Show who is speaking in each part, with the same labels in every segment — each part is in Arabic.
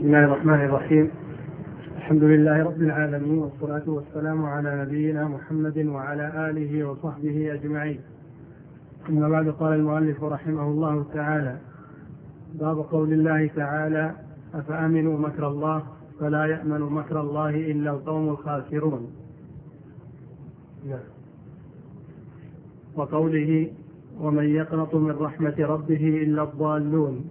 Speaker 1: بسم الله الرحمن الرحيم. الحمد لله رب العالمين، والصلاة والسلام على نبينا محمد وعلى آله وصحبه أجمعين. ثم بعد، قال المؤلف رحمه الله تعالى: باب قول الله تعالى: أفأمنوا مكر الله فلا يأمن مكر الله إلا القوم الخاسرون. وقوله: ومن يقنط من رحمة ربه إلا الضالون.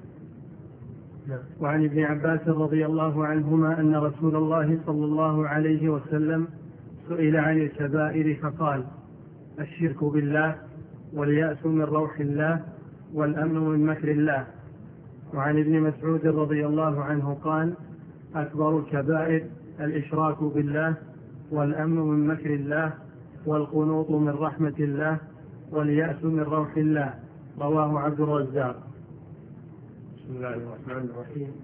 Speaker 1: وعن ابن عباس رضي الله عنهما أن رسول الله صلى الله عليه وسلم سئل عن الكبائر فقال: الشرك بالله، واليأس من روح الله، والأمن من مكر الله. وعن ابن مسعود رضي الله عنه قال: أكبر الكبائر الإشراك بالله، والأمن من مكر الله، والقنوط من رحمة الله، واليأس من روح الله. رواه عبد الرزاق.
Speaker 2: بسم الله الرحمن الرحيم.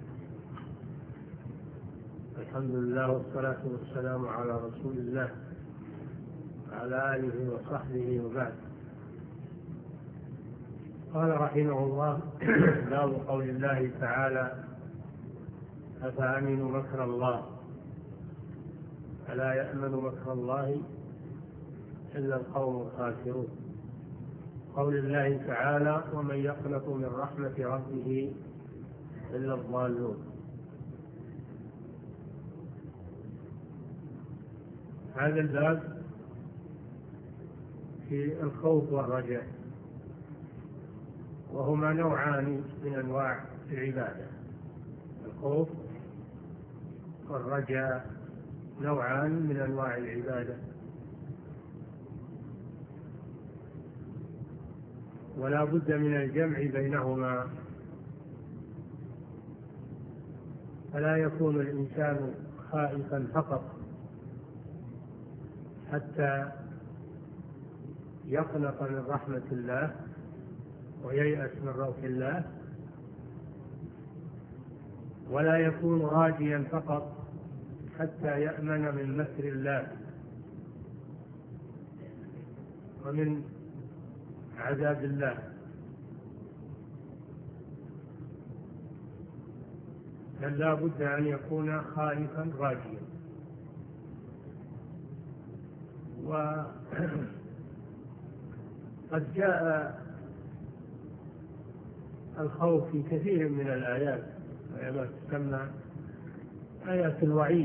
Speaker 2: الحمد لله، والصلاة والسلام على رسول الله وعلى آله وصحبه وبعد. قال رحمه الله: باب قول الله تعالى: أفأمنوا مكر الله فلا يأمن مكر الله إلا القوم الخاسرون. قول الله تعالى: ومن يقنط من رحمة ربه إلا الضالون. هذا الباب في الخوف والرجاء، وهما نوعان من أنواع العبادة. الخوف والرجاء نوعان من أنواع العبادة، ولا بد من الجمع بينهما، فلا يكون الإنسان خائفا فقط حتى يقنط من رحمة الله وييأس من روح الله، ولا يكون راجيا فقط حتى يأمن من مكر الله ومن عذاب الله. بل لا بد أن يكون خائفا راجيا. وقد جاء الخوف في كثير من الآيات، وهي ما تسمى آيات الوعيد،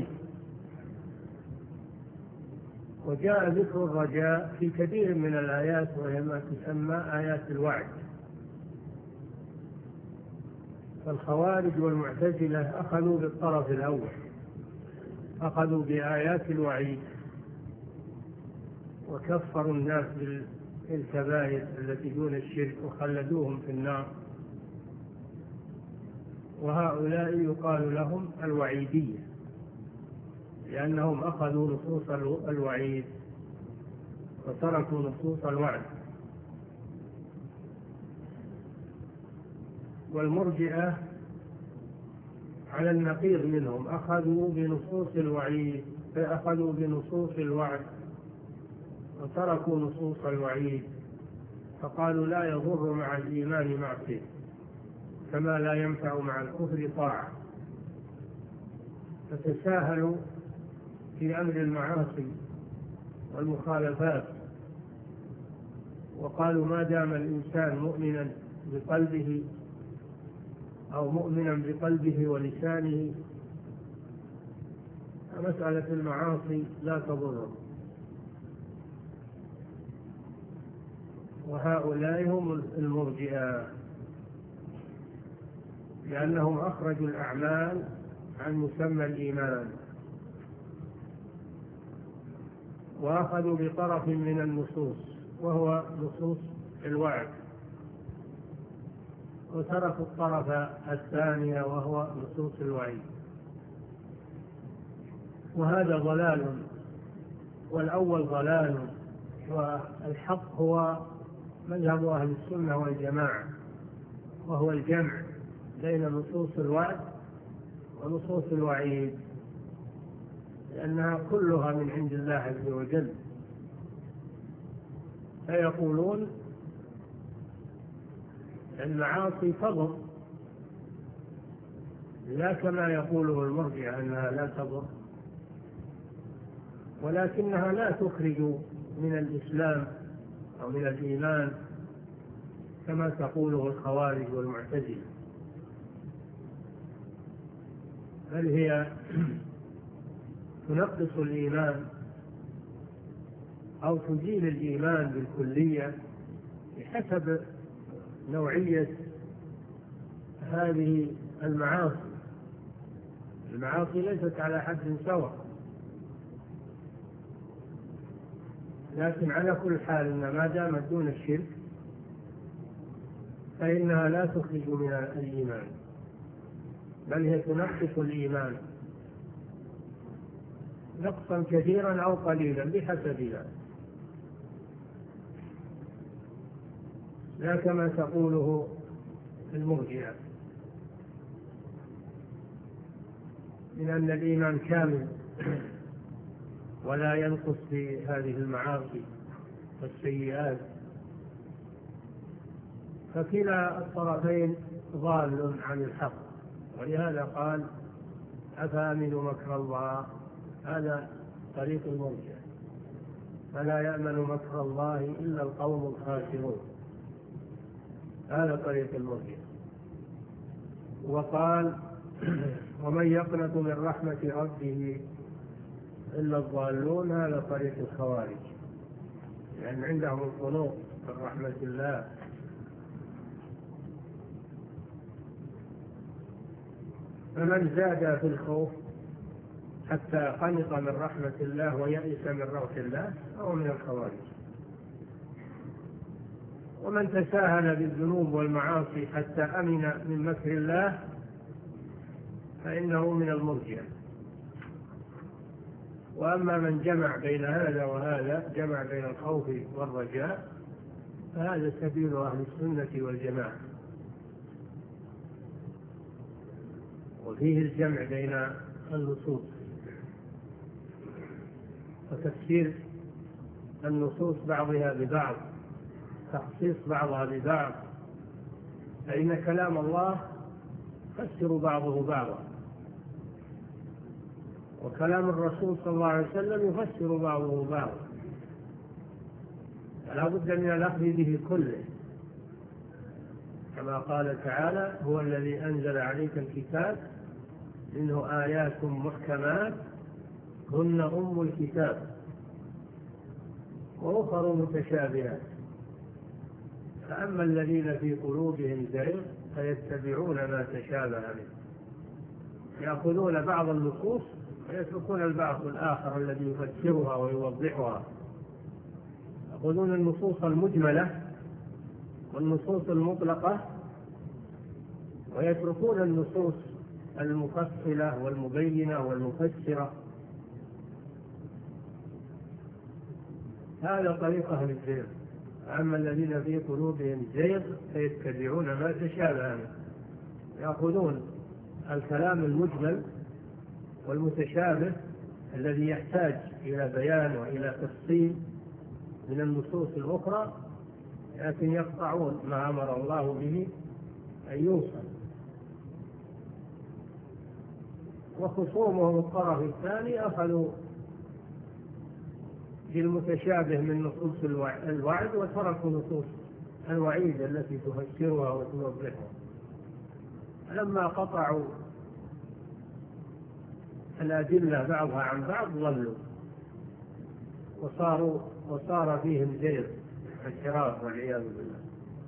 Speaker 2: وجاء ذكر الرجاء في كثير من الآيات، وهي ما تسمى آيات الوعد. فالخوارج والمعتزلة أخذوا بالطرف الأول، أخذوا بآيات الوعيد وكفروا الناس بالكبائر التي دون الشرك وخلدوهم في النار، وهؤلاء يقال لهم الوعيدية، لأنهم أخذوا نصوص الوعيد وتركوا نصوص الوعد. والمرجئة على النقيض منهم، أخذوا بنصوص الوعيد، فأخذوا بنصوص الوعد وتركوا نصوص الوعيد، فقالوا لا يضر مع الإيمان معصية كما لا ينفع مع الكفر طاعة، فتساهلوا في أمر المعاصي والمخالفات، وقالوا ما دام الإنسان مؤمنا بقلبه أو مؤمنا بقلبه ولسانه مسألة المعاصي لا تضره. وهؤلاء هم المرجئة، لأنهم أخرجوا الأعمال عن مسمى الإيمان، وأخذوا بطرف من النصوص وهو نصوص الوعد، وتركوا الطرف الثاني وهو نصوص الوعيد، وهذا ضلال، والأول ضلال. والحق هو مذهب أهل السنة والجماعة، وهو الجمع بين نصوص الوعد ونصوص الوعيد، لأنها كلها من عند الله عز وجل. فيقولون المعاصي تضر لا كما يقوله المرجئة أنها لا تضر، ولكنها لا تخرج من الإسلام أو من الإيمان كما تقوله الخوارج والمعتزلة، بل هي تنقص الإيمان أو تزيل الإيمان بالكلية بحسب نوعية هذه المعاصي. المعاصي ليست على حد سواء، لكن على كل حال إن ما دامت دون الشرك فإنها لا تخرج من الإيمان، بل هي تنقص الإيمان نقصا كثيرا أو قليلا بحسب ذلك، لا كما تقوله المرجئة من أن الإيمان كامل ولا ينقص في هذه المعاصي والسيئات. فكلا الطرفين ضال عن الحق، ولهذا قال أفأمنوا مكر الله، هذا طريق المرجئة، فلا يأمن مكر الله إلا القوم الخاسرون، هذا طريق المرجئة. وقال ومن يقنط من رحمة ربه إلا الضالون، هذا طريق الخوارج، لأن عندهم القنوط من رحمة الله. فمن زاد في الخوف حتى قنط من رحمة الله ويئس من روح الله فهو من الخوارج. ومن تساهل بالذنوب والمعاصي حتى أمن من مكر الله فإنه من المرجئة. وأما من جمع بين هذا وهذا، جمع بين الخوف والرجاء، فهذا سبيل أهل السنة والجماعة. وفيه الجمع بين النصوص وتفسير النصوص بعضها ببعض، تخصيص بعضها ببعض، فإن كلام الله يفسر بعضه بعضا، وكلام الرسول صلى الله عليه وسلم يفسر بعضه بعضا، فلا بد من الأخذ به كله، كما قال تعالى هو الذي أنزل عليك الكتاب منه آيات محكمات هن أم الكتاب وأخر متشابهات، فأما الذين في قلوبهم زيغ فيتبعون ما تشابه منه، يأخذون بعض النصوص ويتركون البعض الآخر الذي يفسرها ويوضحها، يأخذون النصوص المجملة والنصوص المطلقة ويتركون النصوص المفصلة والمبينة والمفسرة. هذا طريق أهل الزيغ. أما الذين في قلوبهم زيغ فيتبعون ما تشابه منه، يأخذون الكلام المجمل والمتشابه الذي يحتاج إلى بيان وإلى تفصيل من النصوص الأخرى، لكن يقطعون ما أمر الله به أن يوصل. وخصومهم الطرف الثاني أخذوا بالمتشابه من نصوص الوعد وتركوا نصوص الوعيد التي تفسرها وتوضحها. لما قطعوا الأدلة بعضها عن بعض ضلوا وصار فيهم زيغ انحراف والعياذ بالله.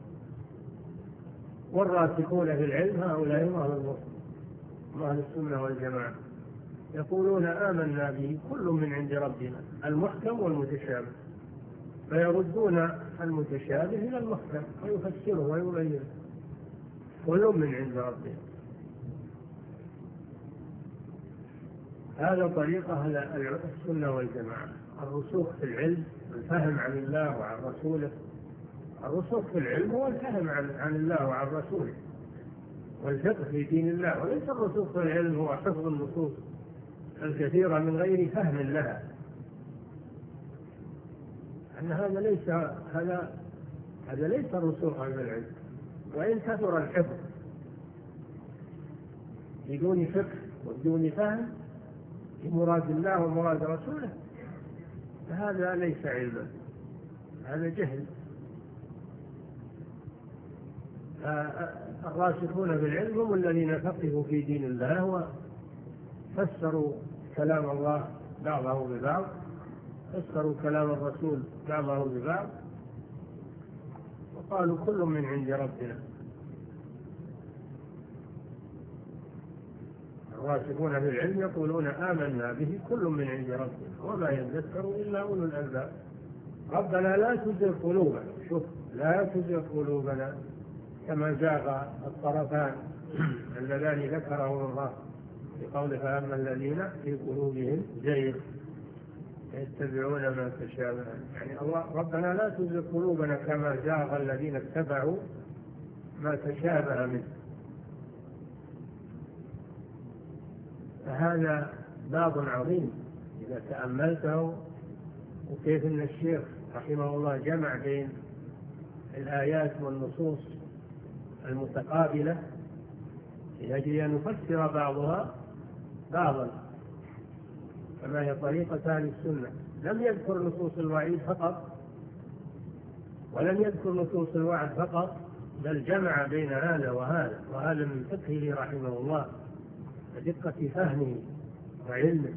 Speaker 2: والراسخون في العلم هؤلاء هم أهل السنة والجماعة، يقولون آمنا به كل من عند ربنا المحكم والمتشابه، فيردون المتشابه إلى المحكم ويفسره ويبينه، كل من عند ربنا. هذا طريق أهل السنة والجماعة، الرسوخ في العلم، الفهم عن الله وعن رسوله. الرسوخ في العلم هو الفهم عن الله وعن رسوله والفقه في دين الله، وليس الرسوخ في العلم هو حفظ النصوص الكثيرة من غير فهم لها، أن هذا ليس رسوخا في العلم، وإن كثر الحفظ بدون فقه وبدون فهم بمراد الله ومراد رسوله، فهذا ليس علما، هذا جهل. الراسخون بالعلم هم الذين فقهوا في دين الله وفسروا كلام الله بعضه ببعض، فسروا كلام الرسول بعضه ببعض، وقالوا كل من عند ربنا. الراسخون بالعلم يقولون آمنا به كل من عند ربنا وما يذكر إلا أولو الألباب. ربنا لا تزغ قلوبنا، شوف، لا تزغ قلوبنا، كما زاغ الطرفان اللذان ذكرهما الله بقوله فأما الذين في قلوبهم زيغ يتبعون ما تشابه. يعني الله ربنا لا تزغ قلوبنا كما زاغ الذين اتبعوا ما تشابه منه. فهذا باب عظيم إذا تأملته، وكيف أن الشيخ رحمه الله جمع بين الآيات والنصوص المتقابلة لأجل أن نفسر بعضها بعضا كما هي طريقة أهل السنة. لم يذكر نصوص الوعيد فقط ولم يذكر نصوص الوعد فقط، بل جمع بين هذا وهذا، وهذا من فقهه رحمه الله ودقة فهمه وعلمه.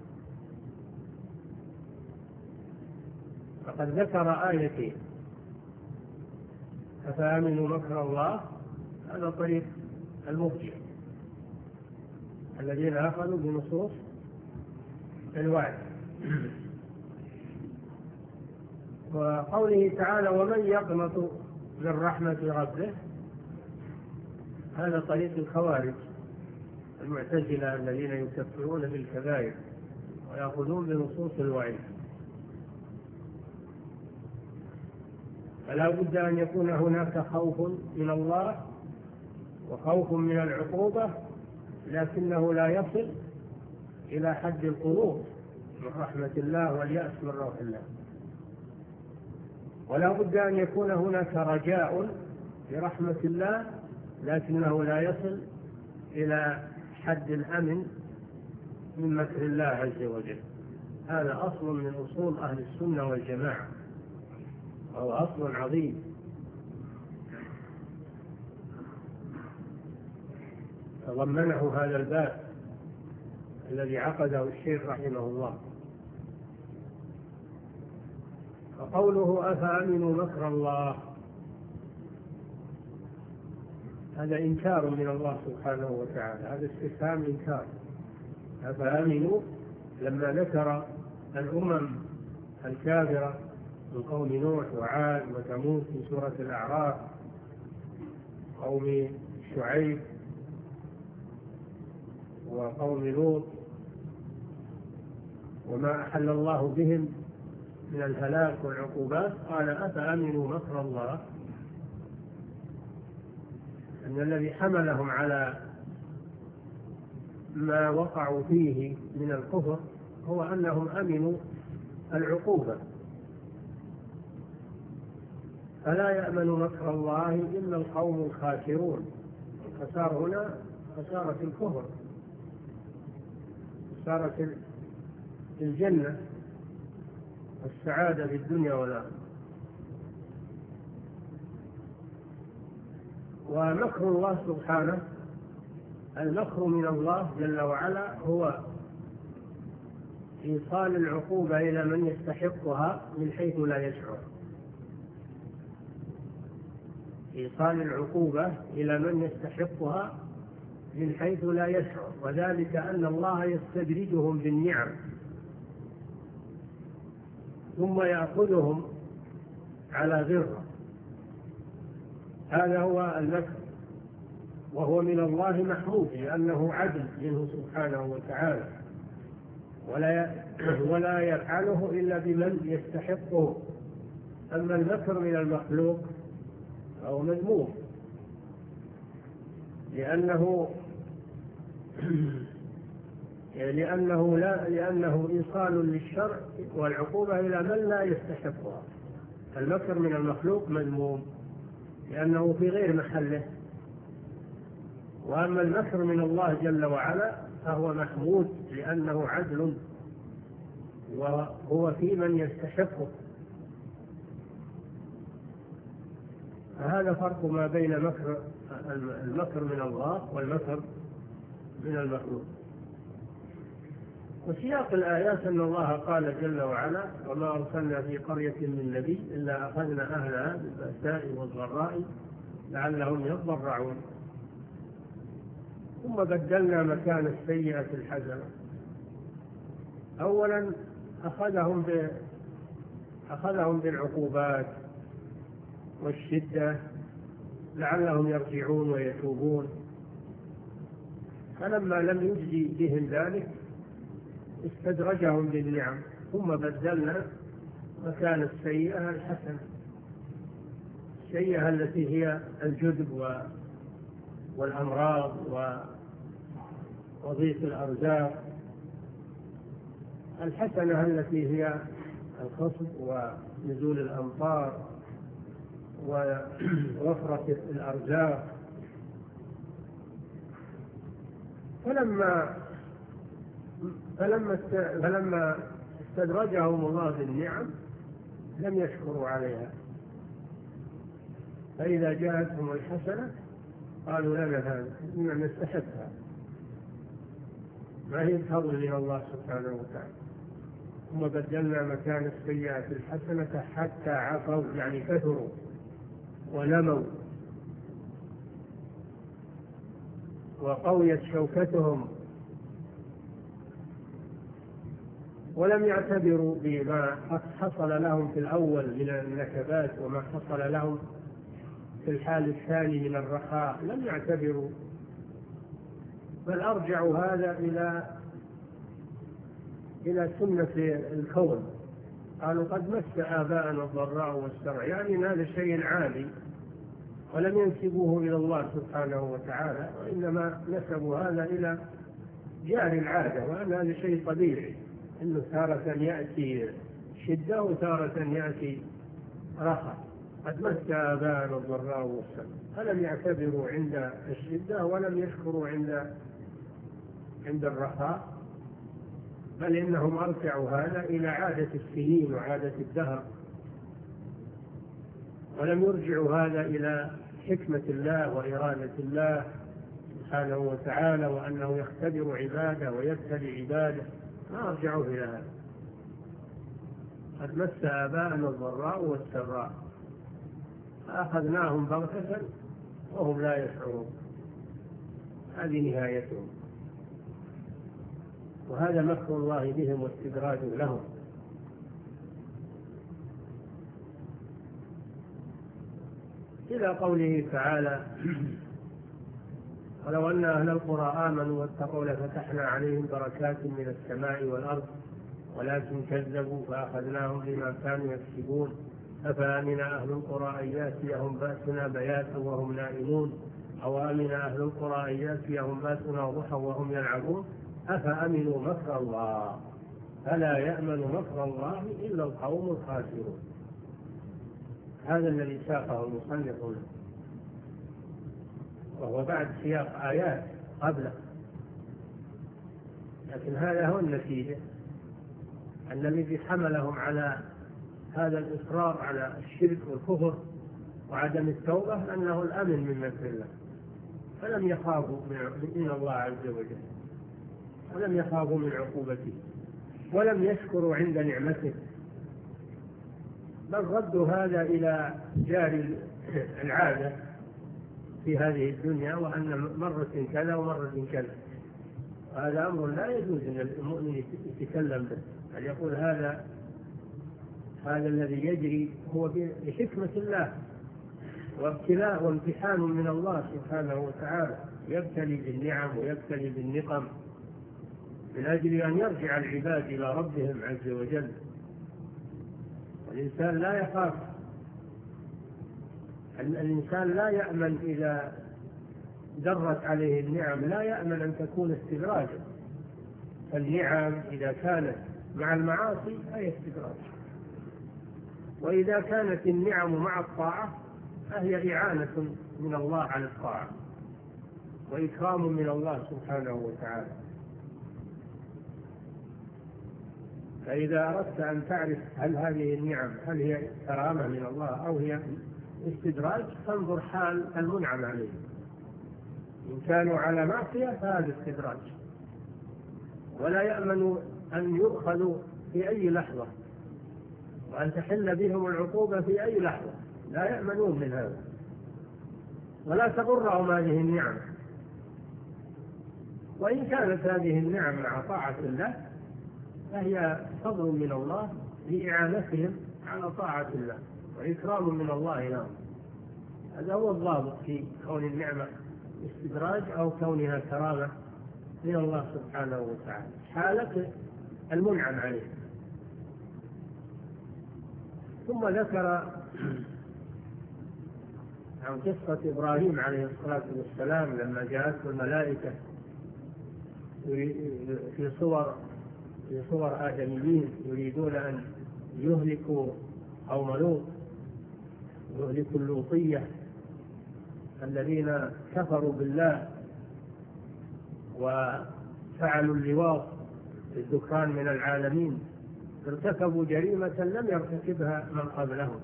Speaker 2: فقد ذكر آيتين: أفأمنوا مكر الله، هذا طريق المرجئة الذين أخذوا بنصوص الوعد. وقوله تعالى ومن يقنط من رحمة ربه، هذا طريق الخوارج المعتزلة الذين يكفرون بالكبائر ويأخذون بنصوص الوعيد. فلا بد أن يكون هناك خوف من الله وخوف من العقوبة، لكنه لا يصل إلى حد القنوط من رحمة الله واليأس من روح الله. ولا بد أن يكون هناك رجاء برحمة الله، لكنه لا يصل إلى حد الأمن من مكر الله عز وجل. هذا أصل من أصول أهل السنة والجماعة، وهو أصل عظيم. تضمنه هذا الباب الذي عقده الشيخ رحمه الله. وقوله أفأمنوا مكر الله، هذا إنكار من الله سبحانه وتعالى، هذا استفهام إنكار. أفأمنوا لما ذكر الأمم الكافرة من قوم نوح وعاد وثمود في سورة الأعراف، قوم شعيب وقوم لوط، وما أحل الله بهم من الهلاك والعقوبات، قال أفأمنوا مكر الله، أن الذي حملهم على ما وقعوا فيه من الكفر هو أنهم أمنوا العقوبة. فلا يأمن مكر الله إلا القوم الخاسرون. الخسارة هنا خسارة الكفر، خسارة الجنة والسعادة في الدنيا والآخرة. ومكر الله سبحانه، المكر من الله جل وعلا هو إيصال العقوبة إلى من يستحقها من حيث لا يشعر، إيصال العقوبة إلى من يستحقها من حيث لا يشعر، وذلك أن الله يستدرجهم بالنعم ثم يأخذهم على غرة. هذا هو المكر، وهو من الله محمود لأنه عدل منه سبحانه وتعالى، ولا يفعله إلا بمن يستحقه. أما المكر من المخلوق فهو مذموم، لأنه إيصال للشر والعقوبة إلى من لا يستحقها. المكر من المخلوق مذموم لأنه في غير محله، وأما المكر من الله جل وعلا فهو محمود لأنه عدل وهو في من يستحقه. فهذا فرق ما بين المكر من الله والمكر من المخلوق. وسياق الآيات أن الله قال جل وعلا: وما أرسلنا في قرية من نبي إلا أخذنا أهلها بالبأساء والضراء لعلهم يضرعون ثم بدلنا مكان السيئة الحسنة. أولا أخذهم بالعقوبات والشدة لعلهم يرجعون ويتوبون، فلما لم يجزي بهم ذلك استدرجهم بالنعم ثم بدلنا مكان السيئة الحسنة، السيئة التي هي الجدب والأمراض وضيق الأرزاق، الحسنة التي هي الخصب ونزول الأمطار ووفرة الأرزاق. فلما استدرجهم الله بالنعم لم يشكروا عليها، فإذا جاءتهم الحسنة قالوا لنا هذا نستحقها، ما هي فضل من الله سبحانه وتعالى. ثم بدلنا مكان السيئة الحسنة حتى عفوا، يعني كثروا ونموا وقويت شوكتهم ولم يعتبروا بما حصل لهم في الأول من النكبات وما حصل لهم في الحال الثاني من الرخاء، لم يعتبروا، بل أرجعوا هذا إلى سنة الكون. قالوا قد مس آباءنا الضراء والسرع، يعني هذا شيء عادي، ولم ينسبوه إلى الله سبحانه وتعالى، وإنما نسبوا هذا إلى جاري العادة، وأن هذا شيء طبيعي، إنه تارة يأتي شدة وتارة يأتي رخاء. قد مس آباءنا الضراء والسرع، فلم يعتبروا عند الشدة ولم يشكروا عند الرخاء، بل إنهم أرجعوا هذا إلى عادة السنين وعادة الدهر، ولم يرجعوا هذا إلى حكمة الله وإرادة الله سبحانه وتعالى، وأنه يختبر عباده ويبتلي عباده، ما أرجعوا إلى هذا. قد مس آباءنا الضراء والسراء فأخذناهم بغتة وهم لا يشعرون، هذه نهايتهم. وهذا مكر الله بهم واستدراج لهم. إلى قوله تعالى: ولو أن أهل القرى آمنوا واتقوا لفتحنا عليهم بركات من السماء والأرض ولكن كذبوا فأخذناهم بما كانوا يكسبون أفأمن أهل القرى أن يأتيهم بأسنا بياتا وهم نائمون أو أمن أهل القرى أن يأتيهم بأسنا ضحى وهم يلعبون أفأمنوا مكر الله فلا يأمن مكر الله إلا القوم الخاسرون. هذا الذي ساقه المصنف هنا، وهو بعد سياق آيات قبله، لكن هذا هو النتيجة، أن الذي حملهم على هذا الإصرار على الشرك والكفر وعدم التوبة أنه الأمن من مكر الله، فلم يخافوا من الله عز وجل، ولم يخافوا من عقوبته، ولم يشكروا عند نعمته، بل ردوا هذا إلى جاري العادة في هذه الدنيا، وأن مرة كذا ومرة كذا. وهذا أمر لا يجوز أن المؤمن يتكلم به، بل يقول هذا الذي يجري هو بحكمة الله وابتلاء وامتحان من الله سبحانه وتعالى، يبتلي بالنعم ويبتلي بالنقم من أجل أن يرجع العباد إلى ربهم عز وجل. الإنسان لا يخاف، الإنسان لا يأمن إذا درت عليه النعم، لا يأمن أن تكون استدراجا. النعم إذا كانت مع المعاصي فهي استدراج، وإذا كانت النعم مع الطاعة فهي إعانة من الله على الطاعة. وإكرام من الله سبحانه وتعالى. فإذا أردت أن تعرف هل هذه النعم هل هي كرامة من الله أو هي استدراج، فانظر حال المنعم عليه. إن كانوا على معصية فهذا استدراج، ولا يأمن أن يؤخذوا في أي لحظة وأن تحل بهم العقوبة في أي لحظة، لا يأمنون من هذا، ولا تغرهم هذه النعم. وإن كانت هذه النعم مع طاعة الله فهي فضل من الله لإعانتهم على طاعة الله وإكرام من الله لهم. هذا هو الضابط في كون النعمة استدراج أو كونها كرامة من الله سبحانه وتعالى، حالة المنعم عليه. ثم ذكر عن قصة إبراهيم عليه الصلاة والسلام لما جاءته الملائكة في صور آدميين يريدون أن يهلكوا قوم لوط، يهلكوا اللوطية الذين كفروا بالله وفعلوا اللواط الذكران من العالمين، ارتكبوا جريمة لم يرتكبها من قبلهم.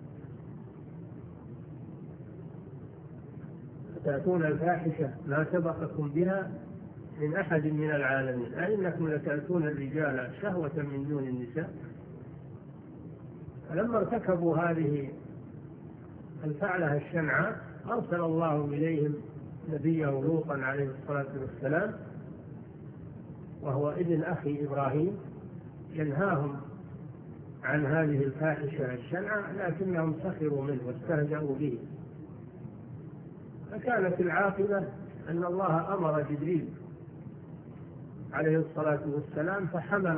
Speaker 2: تأتون الفاحشة ما سبقكم بها من أحد من العالمين، أئنكم لتأتون الرجال شهوة من دون النساء. فلما ارتكبوا هذه الفعلة الشنعاء أرسل الله إليهم نبيه لوطا عليه الصلاة والسلام، وهو ابن أخي إبراهيم، ينهاهم عن هذه الفاحشة الشنعاء، لكنهم سخروا منه واستهزأوا به. فكانت العاقبة أن الله أمر جبريل عليه الصلاة والسلام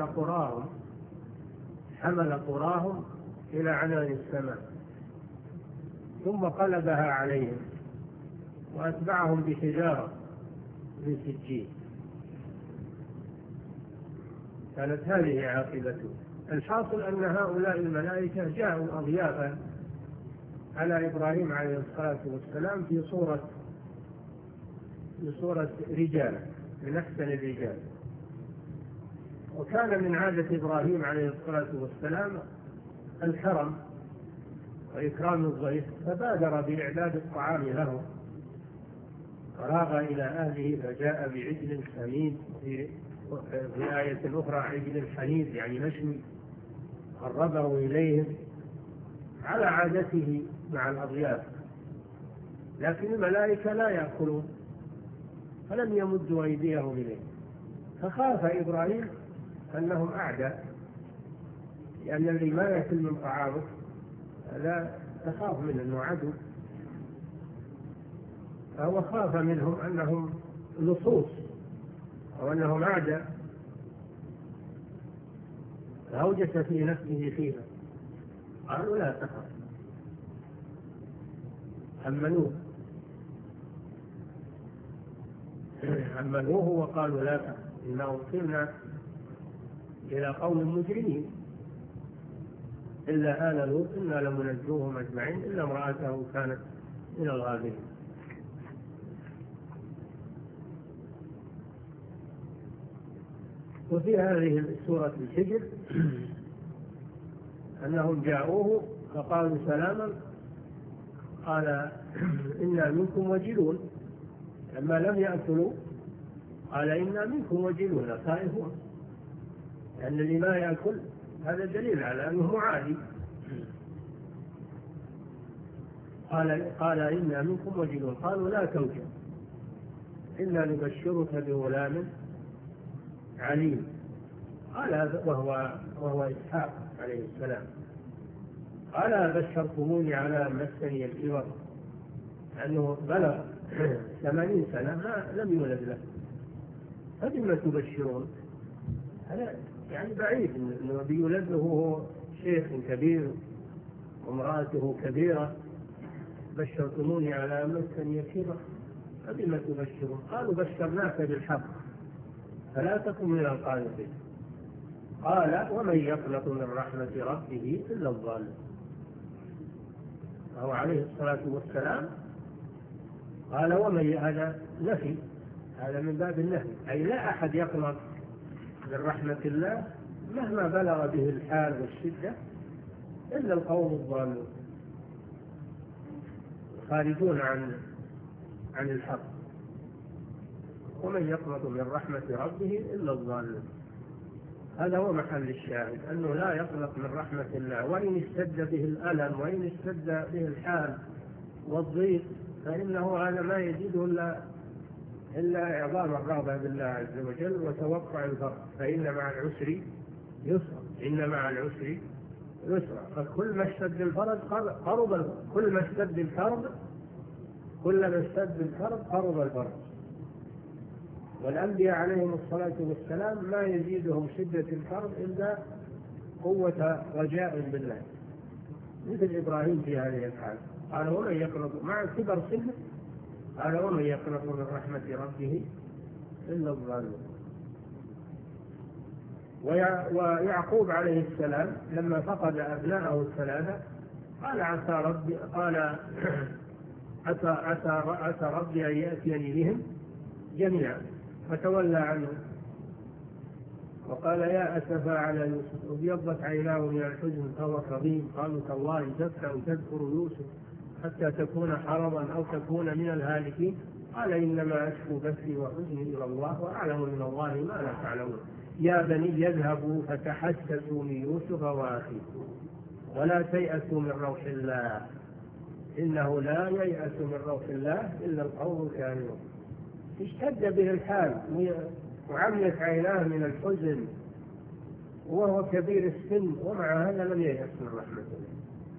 Speaker 2: حمل قراهم إلى عنان السماء ثم قلبها عليهم وأتبعهم بحجارة من سجيل. كانت هذه عاقبته. الحاصل أن هؤلاء الملائكة جاءوا أضيافا على إبراهيم عليه الصلاة والسلام في صورة رجال من أحسن الرجال. وكان من عادة إبراهيم عليه الصلاة والسلام الكرم وإكرام الضيف، فبادر بإعداد الطعام له، فراغ إلى أهله فجاء بعجل سمين، في آية أخرى عجل حنيذ يعني مشوي، قربه إليهم على عادته مع الأضياف. لكن الملائكة لا يأكلون فلم يمدوا أيديهم إليه، فخاف إبراهيم أنهم أعداء، لأن الذي ما يأكل من طعامه لا تخاف منه أنه عدو، فهو خاف منهم أنهم لصوص أو أنهم أعداء، فأوجس في نفسه خيفة. قالوا لا تخف، أمنوه وقالوا لا تخف إنا أرسلنا إلى قوم مجرمين إلا آل لوط إنا لمنجوهم أجمعين إلا امرأته كانت من الغابرين. وفي هذه السورة الحجر أنهم جاءوه فقالوا سلاما، قال إنا منكم وجلون. لما لم يأكلوا قال إنا منكم وجلون خائفون، لأن اللي ما يأكل هذا دليل على أنه معادي. قال إنا منكم وجلون. قالوا لا توجل إنا نبشرك بغلام عليم. قال وهو إسحاق عليه السلام. قال بشرتموني على مسني الكبر، لأنه بلغ 80 سنة لم يولد له، فبما تبشرون؟ هذا يعني بعيد أنه بيولد له وهو شيخ كبير وامرأته كبيرة. بشرتموني على مسني الكبر فبما تبشرون؟ قالوا بشرناك بالحق فلا تكن من القانطين. قال ومن يقنط من رحمة ربه إلا الضالون. فهو عليه الصلاة والسلام قال ومن هذا نفي، هذا من باب النفي، أي لا أحد يقنط من رحمة الله مهما بلغ به الحال والشدة إلا القوم الضالون خارجون عن الحق. ومن يقنط من رحمة ربه إلا الضالون. هذا هو محل الشاهد، أنه لا يقنط من رحمة الله، وإن اشتد به الألم وإن اشتد به الحال والضيق فإنه هذا ما يزيده إلا إعظام الرغبة بالله عز وجل وتوقع الفرج، فإن مع العسر يسرا، إن مع العسر يسرا. فكل ما اشتد الفرج قرب، كل ما اشتد الفرج قرب الفرج. والأنبياء عليهم الصلاة والسلام ما يزيدهم شدة الفرج إلا قوة رجاء بالله، مثل إبراهيم في هذه الحال. قال ومن يقنط مع كبر سنه، قال ومن يقنط من رحمة ربه إلا الضالون. ويعقوب عليه السلام لما فقد أبناءه الثلاثة قال عسى ربي أن يأتيني بهم جميعا، فتولى عنهم وقال يا أسفا على يوسف ابيضت عيناه من الحزن فهو كظيم. قالوا تالله تفتأ تذكر يوسف حتى تكون حرضا أو تكون من الهالكين. قال إنما أشكو بثي وحزني إلى الله وأعلم من الله ما لا تعلمون. يا بني يذهبوا فتحسسوا من يوسف وأخيه ولا تيأسوا من روح الله إنه لا ييأس من روح الله إلا القوم الكافرون. اشتد به الحال وعميت عيناه من الحزن وهو كبير السن، ومع هذا لم ييأس من رحمة الله.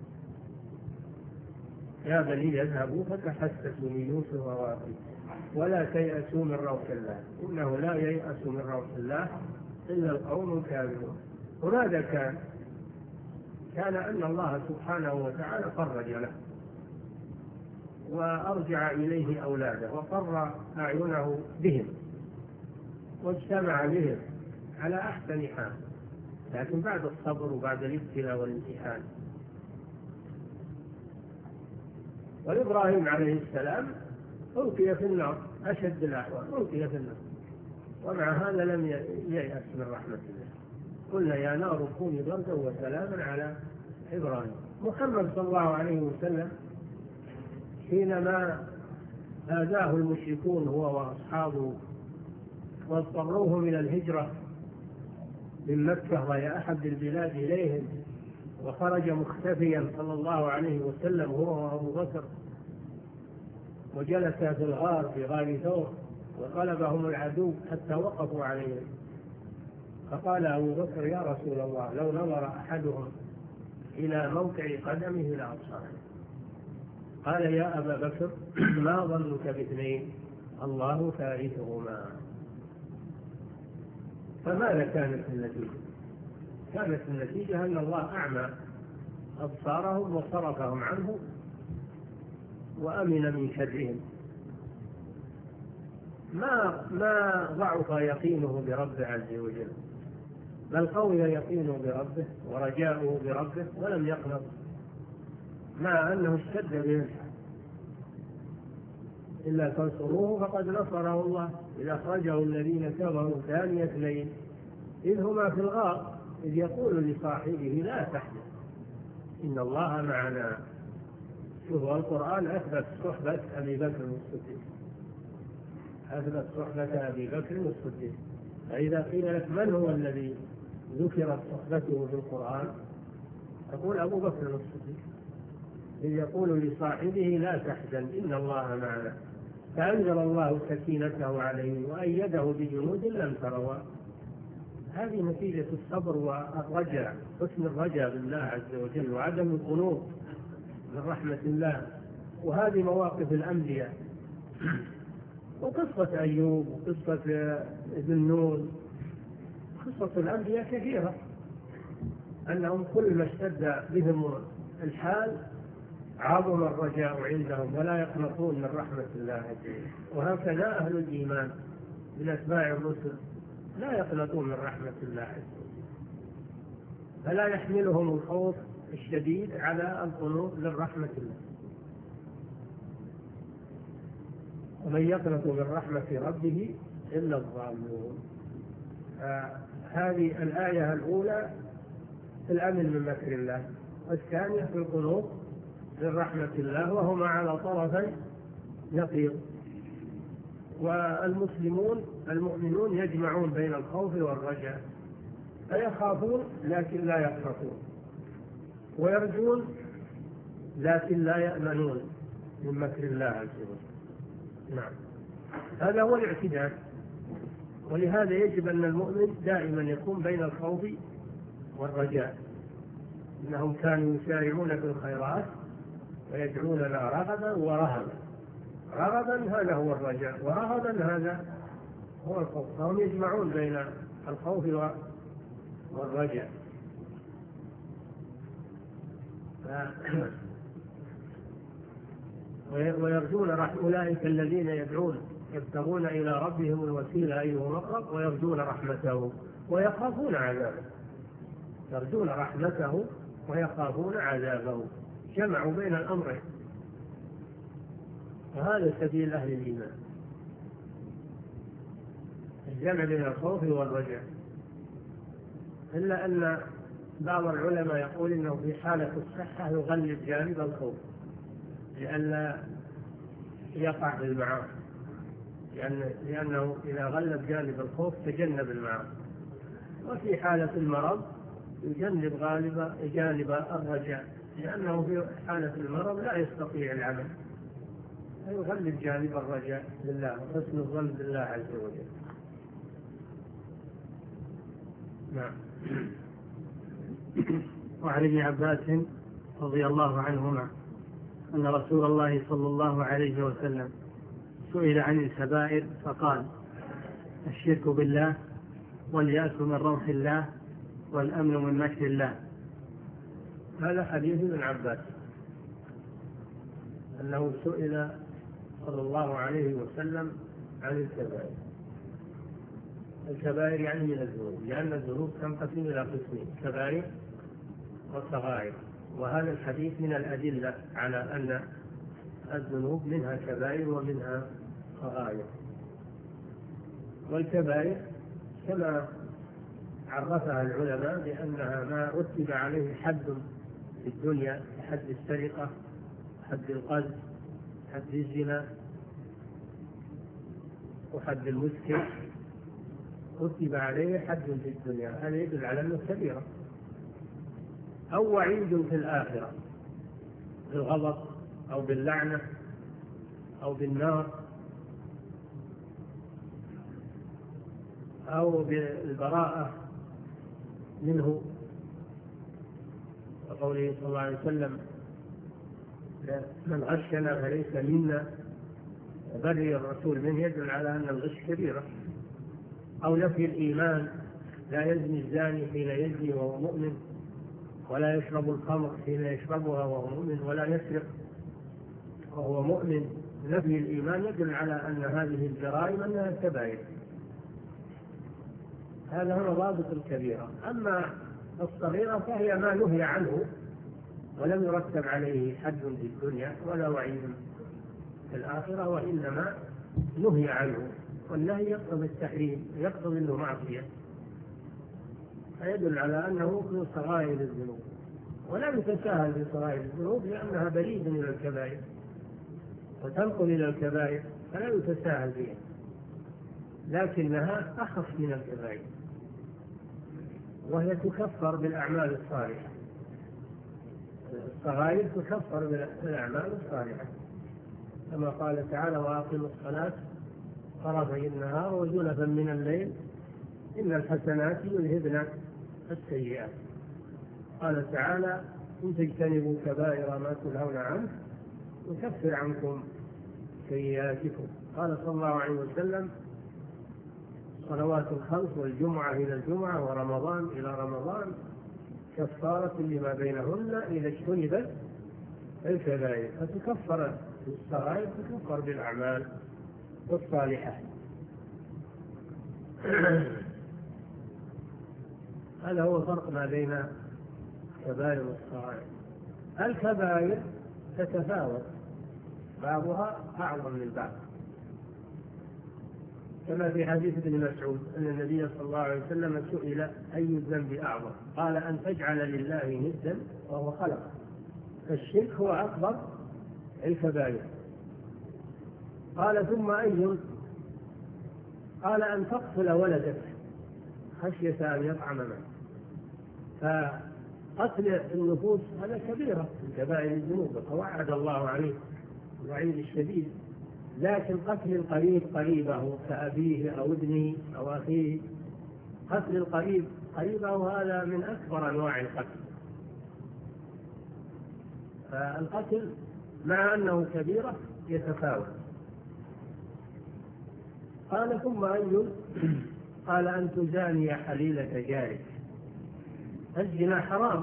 Speaker 2: يا بني يذهبوا فتحسسوا من يوسف وأخيه ولا تيأسوا من روح الله إنه لا ييأس من روح الله إلا القوم الكافرون. وماذا كان أن الله سبحانه وتعالى فرج له وأرجع إليه أولاده وقر أعينه بهم واجتمع بهم على أحسن حال، لكن بعد الصبر وبعد الابتلاء والامتحان. وإبراهيم عليه السلام ألقي في النار أشد الأحوال، ألقي في النار ومع هذا لم ييأس من رحمة الله. قلنا يا نار كوني بردا وسلاما على إبراهيم. محمد صلى الله عليه وسلم حينما آذاه المشركون هو وأصحابه واضطروه إلى الهجرة من مكة وهي أحب البلاد إليهم، وخرج مختفيا صلى الله عليه وسلم هو وأبو بكر وجلس في الغار في غار ثور وغلبهم العدو حتى وقفوا عليهم. فقال أبو بكر يا رسول الله لو نظر أحدهم إلى موقع قدمه لأبصره. قال يا أبا بكر ما ظنك باثنين الله ثالثهما. فماذا كانت النتيجة؟ كانت النتيجة أن الله أعمى أبصارهم وصرفهم عنه وأمن من شرهم. ما ضعف يقينه بربه عز وجل، بل قوي يقينه بربه ورجاؤه بربه ولم يقنط، مع أنه اشتد به إلا تنصروه فقد نصره الله إذ أخرجه الذين كفروا ثاني اثنين إذ هما في الغار إذ يقول لصاحبه لا تحزن إن الله معنا. شوف القرآن أثبت صحبة أبي بكر الصديق، أثبت صحبة أبي بكر الصديق. فإذا قيل لك من هو الذي ذكرت صحبته في القرآن تقول أبو بكر الصديق إذ يقول لصاحبه لا تحزن إن الله معنا. فأنزل الله سكينته عليه وأيده بجنود لم تروا. هذه نتيجة الصبر والرجاء، حسن الرجاء بالله عز وجل وعدم القنوط من رحمة الله. وهذه مواقف الأنبياء. وقصة أيوب وقصة ذي النون، قصة الأنبياء كثيرة أنهم كل ما اشتد بهم الحال عظم الرجاء عندهم ولا يقنطون من رحمة الله عز وجل. وهكذا أهل الإيمان من أتباع الرسل لا يقنطون من رحمة الله عز وجل، فلا يحملهم الخوف الشديد على القنوط من رحمة الله. ومن يقنط من رحمة ربه إلا الضالون. هذه الآية الأولى في الأمن من مكر الله، والثانية في القنوط من رحمة الله، وهما على طرفي نقيض. المؤمنون يجمعون بين الخوف والرجاء، فيخافون لكن لا يقنطون، ويرجون لكن لا يأمنون من مكر الله عز وجل. نعم، هذا هو الاعتدال. ولهذا يجب أن المؤمن دائما يكون بين الخوف والرجاء. إنهم كانوا يسارعون في الخيرات ويدعوننا رغبا ورهبا. رغبا هذا هو الرجاء، ورهبا هذا هو الخوف، فهم يجمعون بين الخوف والرجاء. ويرجون أولئك الذين يدعون يبتغون إلى ربهم الوسيلة أيهم أقرب ويرجون رحمته ويخافون عذابه. يرجون رحمته ويخافون عذابه، جمعوا بين الأمرين، وهذا سبيل أهل الإيمان، الجمع بين الخوف والرجاء. إلا أن بعض العلماء يقول إنه في حالة الصحة يغلب جانب الخوف لئلا يقع بالمعاصي، لأنه إذا غلب جانب الخوف تجنب المعاصي. وفي حالة المرض يجنب جانب الرجاء، لأنه في حالة المرض لا يستطيع العمل، فيغلب جانب الرجاء لله وحسن الظن بالله عز وجل. نعم.
Speaker 1: وعن ابن عباس رضي الله عنهما أن رسول الله صلى الله عليه وسلم سئل عن الكبائر فقال: الشرك بالله، واليأس من روح الله، والأمن من مكر الله.
Speaker 2: هذا حديث ابن عباس أنه سئل صلى الله عليه وسلم عن الكبائر. الكبائر يعني من الذنوب، لأن الذنوب تنقسم إلى قسمين: كبائر وصغائر. وهذا الحديث من الأدلة على أن الذنوب منها كبائر ومنها صغائر. والكبائر كما عرفها العلماء بأنها ما رتب عليه حد في الدنيا، حد السرقة، حد القذف، حد الزنا، وحد المسكر، رتب عليه حد في الدنيا، هذا يدل على أنه كبيرة. أو وعيد في الآخرة بالغضب أو باللعنة أو بالنار أو بالبراءة منه، وقوله صلى الله عليه وسلم: من غشنا فليس منا، برئ الرسول منه، يدل على أن الغش كبيرة. أو نفي الإيمان: لا يزني الزاني حين يزني وهو مؤمن، ولا يشرب الخمر حين يشربها وهو مؤمن، ولا يسرق وهو مؤمن. نفي الإيمان يدل على أن هذه الجرائم أنها كبائر. هذا هو ضابط الكبيرة. أما الصغيرة فهي ما نهي عنه ولم يرتب عليه حد في الدنيا ولا وعيد في الآخرة، وإنما نهي عنه، والنهي يقتضي التحريم، يقتضي أنه معصية، فيدل على أنه من صغائر الذنوب. ولا يتساهل في صغائر الذنوب لأنها بريد من الكبائر وتنقل إلى الكبائر، فلا يتساهل فيها، لكنها أخف من الكبائر، وهي تكفر بالأعمال الصالحة. الصغائر تكفر بالأعمال الصالحة، كما قال تعالى: وأقيموا الصلاة طرفي النهار وزلفا من الليل إن الحسنات يذهبن السيئات. قال تعالى: إن تجتنبوا كبائر ما تنهون عنه يكفر عنكم سيئاتكم. قال صلى الله عليه وسلم: صلوات الخمس والجمعة إلى الجمعة ورمضان إلى رمضان كفارة لما بينهن إذا اجتنبت الكبائر. فتكفر الصغائر تكفر بالأعمال الصالحة. هذا هو الفرق ما بين الكبائر والصغائر. الكبائر تتفاوت، بعضها أعظم من بعض، كما في حديث ابن مسعود أن النبي صلى الله عليه وسلم سئل أي الذنب أعظم؟ قال أن تجعل لله ندا وهو خلق. فالشرك هو أكبر الكبائر. قال ثم أي؟ قال أن تقتل ولدك خشية أن يطعم معك. فقتل النفوس هذا كبيرة من كبائر الذنوب ووعد الله عليه الوعيد الشديد. لكن قتل القريب قريبه كأبيه أو ابنه أو أخيه، قتل القريب قريبه هذا من أكبر أنواع القتل. فالقتل مع أنه كبيرة يتفاوت. قال ثم أي؟ قال أن تزاني حليلة جارك. الزنا حرام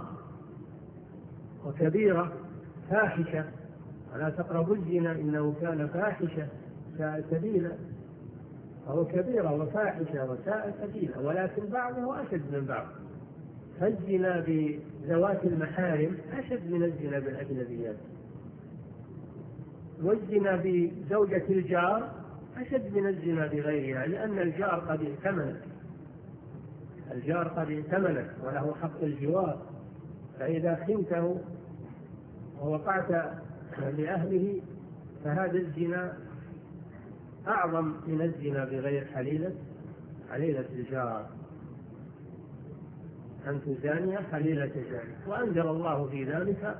Speaker 2: وكبيرة فاحشة، ولا تقربوا الزنا إنه كان فاحشة ساء سبيلا. فهو كبيرة وفاحشة وساء سبيلا، ولكن بعضه أشد من بعض. فالزنا بذوات المحارم أشد من الزنا بالأجنبيات، والزنا بزوجة الجار أشد من الزنا بغيرها، لأن الجار قد ائتمنك وله حق الجوار. فإذا خنته ووقعت لأهله فهذا الزنا أعظم من الزنا بغير حليلة الجار. أن تزاني حليلة جارك. وأنزل الله في ذلك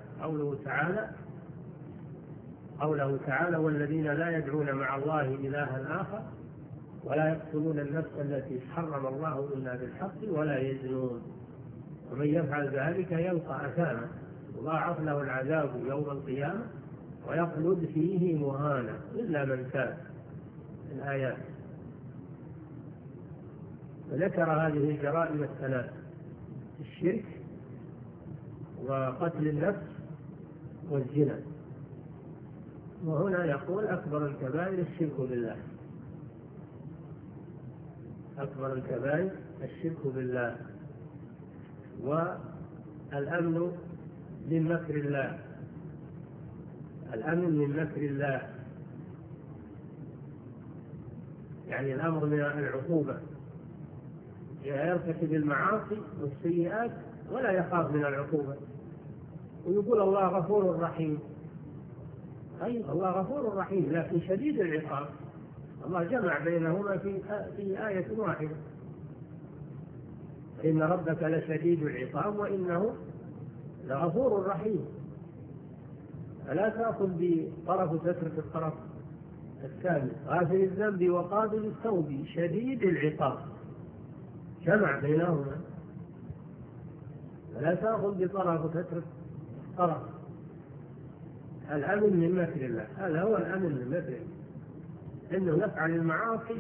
Speaker 2: قوله تعالى والذين لا يدعون مع الله إلها آخر ولا يقتلون النفس التي حرم الله إلا بالحق ولا يزنون ومن يفعل ذلك يلقى أثاما يضاعف له العذاب يوم القيامة ويخلد فيه مهانا إلا من تاب. الآيات. فذكر هذه الجرائم الثلاث: الشرك وقتل النفس والزنا. وهنا يقول أكبر الكبائر الشرك بالله. أكبر الكبائر الشرك بالله والأمن من مكر الله. الأمن من مكر الله يعني الأمر من العقوبة، يرتكب المعاصي والسيئات ولا يخاف من العقوبة، ويقول الله غفور رحيم. أي الله غفور رحيم لكن شديد العقاب. الله جمع بينهما في آية واحدة: إن ربك لشديد العقاب وإنه لغفور رحيم. فلا تأخذ بطرف وتترك الطرف الثاني. غافر الذنب وقابل التوب شديد العقاب، جمع بينهما. فلا تأخذ بطرف وتترك طرف. الأمن من مكر الله، هذا هو الأمن من مكر الله، إنه يفعل المعاصي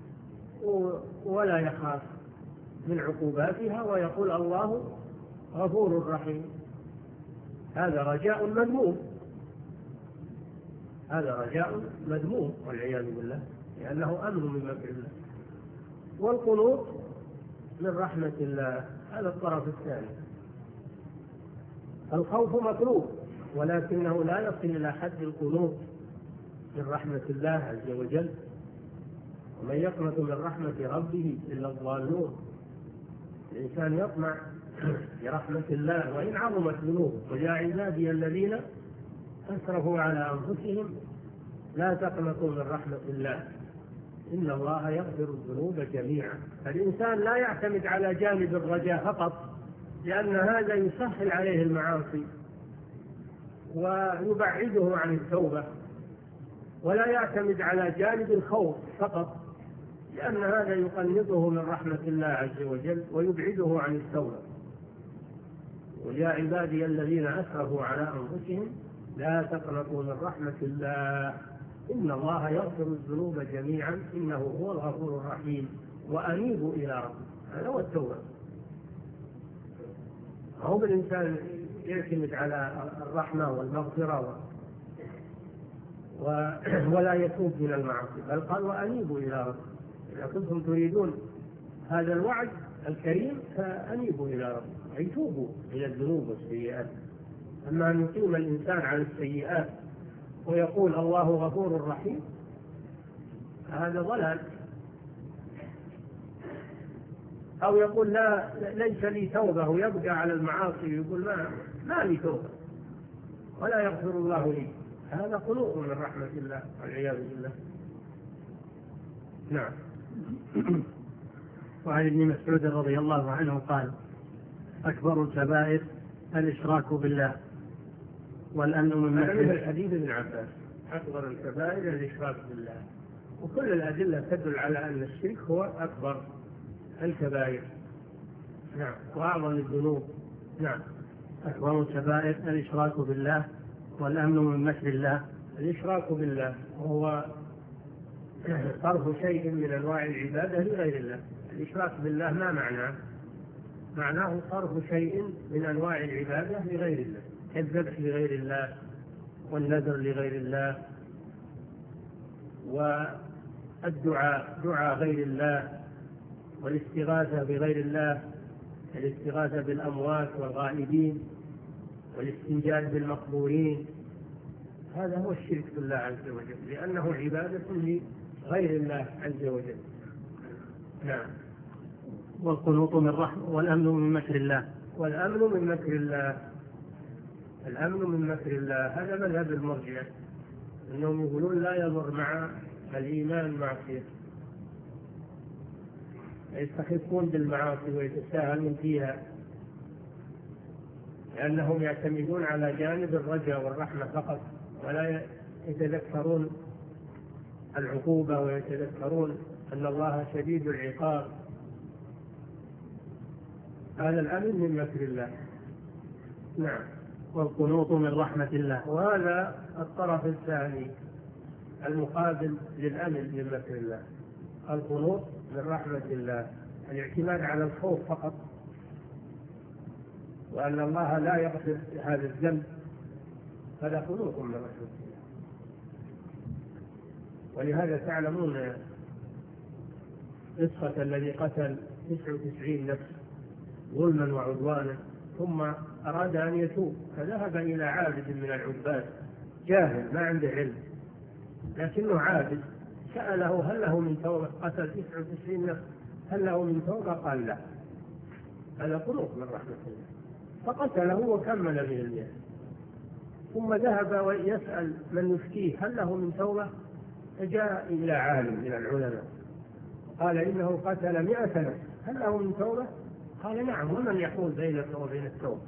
Speaker 2: ولا يخاف من عقوباتها ويقول الله غفور رحيم. هذا رجاء مذموم، هذا رجاء مذموم والعياذ بالله، لأنه أمن من مكر الله. والقنوط من رحمة الله، هذا الطرف الثاني. الخوف مطلوب ولكنه لا يصل إلى حد القنوط من رحمة الله عز وجل. ومن يقنط من رحمة ربه إلا الضالون. الإنسان يطمع برحمة الله وإن عظمت ذنوبه. ويا عبادي الذين أسرفوا على أنفسهم لا تقنطوا من رحمة الله إن الله يغفر الذنوب جميعا. فالإنسان لا يعتمد على جانب الرجاء فقط، لأن هذا يسهل عليه المعاصي ويبعده عن التوبة، ولا يعتمد على جانب الخوف فقط، لأن هذا يقنطه من رحمة الله عز وجل ويبعده عن التوبة. ويا عبادي الذين أسرفوا على أنفسهم لا تقنطوا من رحمة الله إن الله يغفر الذنوب جميعا إنه هو الغفور الرحيم وأنيبوا إلى ربكم. هذا هو التوبة. هو بالإنسان يعتمد على الرحمة والمغفرة ولا يتوب من المعاصي، بل قال وأنيبوا إلى ربكم. إذا كنتم تريدون هذا الوعد الكريم فأنيبوا إلى ربكم، أي توبوا إلى الذنوب والسيئات. أما أن يقيم الإنسان على السيئات ويقول الله غفور رحيم هذا ضلال، أو يقول لا ليس لي توبة ويبقى على المعاصي ويقول ما لي توبة ولا يغفر الله لي، هذا قنوط من رحمة الله والعياذ بالله. نعم.
Speaker 1: وعن ابن مسعود رضي الله عنه قال: أكبر الكبائر الإشراك بالله والأمن من
Speaker 2: مكر. هذا حديث ابن عباس: أكبر الكبائر الإشراك بالله، وكل الأدلة تدل على أن الشرك هو أكبر الكبائر. نعم. وأعظم الذنوب. نعم.
Speaker 1: أكبر الكبائر الإشراك بالله والأمن من مكر الله.
Speaker 2: الإشراك بالله هو صرف شيء من أنواع العبادة لغير الله. الإشراك بالله ما معناه؟ معناه صرف شيء من أنواع العبادة لغير الله، كالذبح لغير الله، والنذر لغير الله، والدعاء دعاء غير الله، والاستغاثة بغير الله، الاستغاثة بالأموات والغائبين، والاستنجاد بالمقبورين. هذا هو الشرك بالله عز وجل، لأنه عبادة لغير الله عز وجل. نعم.
Speaker 1: والقنوط من رحمة والأمن من مكر الله.
Speaker 2: والأمن من مكر الله. الأمن من مكر الله هذا مذهب المرجئة، أنهم يقولون لا يضر مع الإيمان معصية، يستخفون بالمعاصي ويتساهلون فيها، لأنهم يعتمدون على جانب الرجاء والرحمة فقط، ولا يتذكرون العقوبة ويتذكرون أن الله شديد العقاب. هذا الأمن من مكر الله. نعم.
Speaker 1: والقنوط من رحمة الله.
Speaker 2: وهذا الطرف الثاني المقابل للأمن من مكر الله، القنوط من رحمة الله، الاعتماد على الخوف فقط، وأن الله لا يغفر هذا الذنب، هذا قنوط من رحمة الله. ولهذا تعلمون قصة الذي قتل 99 نفس ظلما وعدوانا ثم أراد أن يتوب، فذهب إلى عابد من العباد جاهل ما عنده علم لكنه عابد، سأله هل له من توبة؟ قتل 99 نفس، هل له من توبة؟ قال لا. هذا قنوط من رحمة الله، فقتله وكمل به 100. ثم ذهب ويسأل من يفتيه هل له من توبة؟ فجاء إلى عالم من العلماء قال إنه قتل 100 نفس، هل له من توبة؟ قال نعم. ومن يحول بينك وبين التوبة؟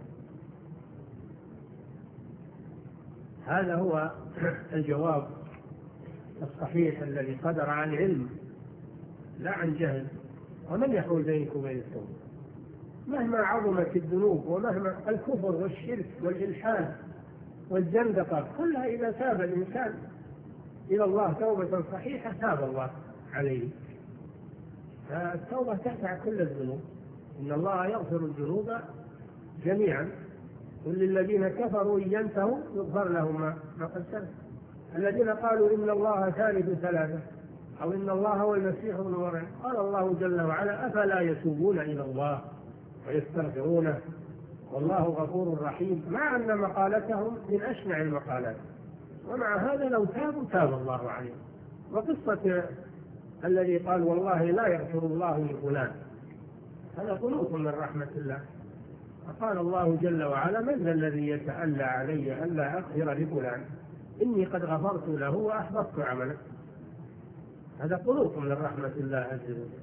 Speaker 2: هذا هو الجواب الصحيح الذي صدر عن علم لا عن جهل. ومن يحول بينك وبين التوبة؟ مهما عظمت الذنوب ومهما الكفر والشرك والإلحاد والزندقة كلها، إذا تاب الإنسان إلى الله توبة صحيحة تاب الله عليه. فالتوبة تسع كل الذنوب، إن الله يغفر الذنوب جميعا، وللذين كفروا إن ينتهوا يغفر لهم ما قد سلف. الذين قالوا إن الله ثالث ثلاثة أو إن الله هو المسيح ابن مريم، قال الله جل وعلا أفلا يتوبون إلى الله ويستغفرونه والله غفور رحيم، مع أن مقالتهم من أشنع المقالات، ومع هذا لو تابوا تاب الله عليهم. وقصة الذي قال والله لا يغفر الله لفلان، هذا قنوط من رحمة الله. فقال الله جل وعلا من ذا الذي يتألى علي ألا أغفر لفلان إني قد غفرت له وأحبطت عمله. هذا قنوط من رحمة الله عز وجل.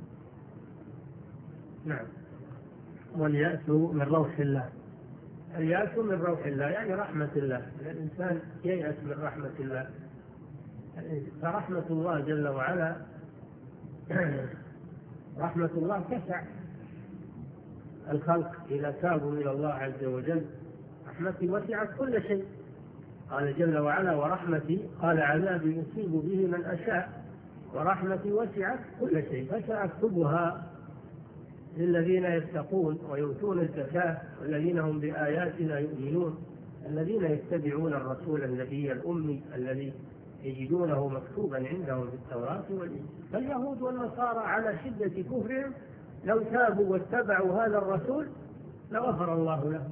Speaker 2: نعم.
Speaker 1: واليأس من روح الله.
Speaker 2: اليأس من روح الله يعني رحمة الله، الإنسان ييأس من رحمة الله. فرحمة الله جل وعلا رحمة الله تسع الخلق إذا تابوا إلى الله عز وجل. رحمتي وسعت كل شيء، قال جل وعلا ورحمتي، قال عذابي يصيب به من أشاء، ورحمتي وسعت كل شيء فسأكتبها للذين يتقون ويؤتون الزكاة والذين هم بآياتنا يؤمنون، الذين يتبعون الرسول النبي الأمي الذي يجدونه مكتوبا عندهم في التوراة والإنجيل. فاليهود والنصارى على شدة كفرهم لو تابوا واتبعوا هذا الرسول لغفر الله لهم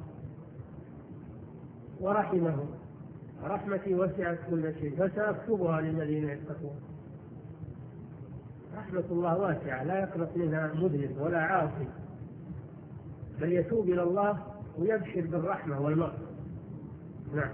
Speaker 2: ورحمهم. رحمتي وسعت كل شيء فسأكتبها للذين يتقون. رحمة الله واسعة لا يقنط منها مذنب ولا عاصي بل يتوب إلى الله ويبشر بالرحمة والمغفرة. نعم.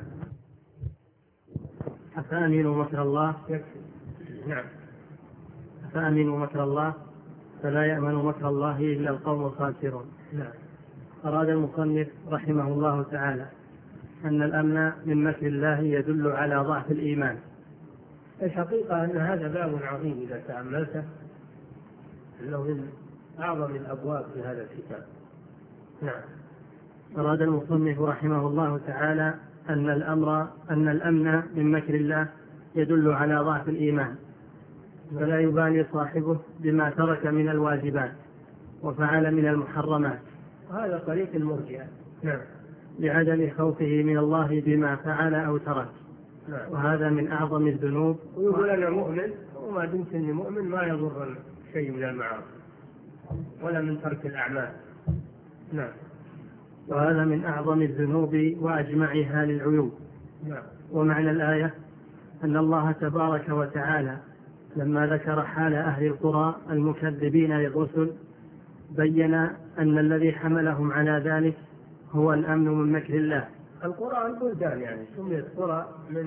Speaker 1: أفأمنوا مكر الله؟
Speaker 2: نعم.
Speaker 1: أفأمنوا مكر الله فلا يأمن مكر الله إلا القوم الخاسرون.
Speaker 2: نعم.
Speaker 1: أراد المصنف رحمه الله تعالى أن الأمن من مكر الله يدل على ضعف الإيمان.
Speaker 2: الحقيقة أن هذا باب عظيم إذا تأملته، أنه من أعظم الأبواب في هذا الكتاب. نعم.
Speaker 1: أراد المصنف رحمه الله تعالى أن الأمن من مكر الله يدل على ضعف الإيمان، فلا يبالي صاحبه بما ترك من الواجبات وفعل من المحرمات،
Speaker 2: وهذا طريق المرجئة. نعم.
Speaker 1: لعدم خوفه من الله بما فعل أو ترك.
Speaker 2: نعم.
Speaker 1: وهذا من أعظم الذنوب.
Speaker 2: ويقول أنا مؤمن، وما دمت أني مؤمن ما يضر شيء من المعاصي ولا من ترك الأعمال. نعم.
Speaker 1: وهذا من أعظم الذنوب وأجمعها للعيوب.
Speaker 2: نعم.
Speaker 1: ومعنى الآية أن الله تبارك وتعالى لما ذكر حال أهل القرى المكذبين للرسل بين أن الذي حملهم على ذلك هو الأمن من مكر الله.
Speaker 2: القرى البلدان، يعني سميت قرى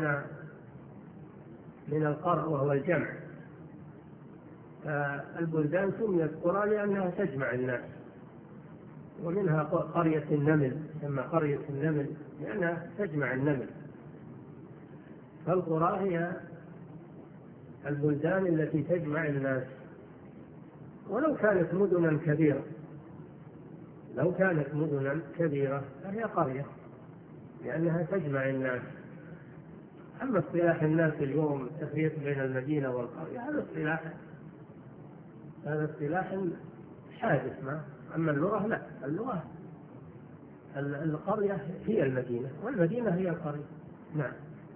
Speaker 2: من القرى وهو الجمع. البلدان سميت قرى لأنها تجمع الناس، ومنها قرية النمل، تسمى قرية النمل لأنها تجمع النمل. فالقرى هي البلدان التي تجمع الناس، ولو كانت مدنا كبيرة، لو كانت مدنا كبيرة فهي قرية لأنها تجمع الناس. أما اصطلاح الناس اليوم التفريق بين المدينة والقرية هذا اصطلاح حادث. أما اللغة لا، اللغة القرية هي المدينة والمدينة هي القرية. نعم.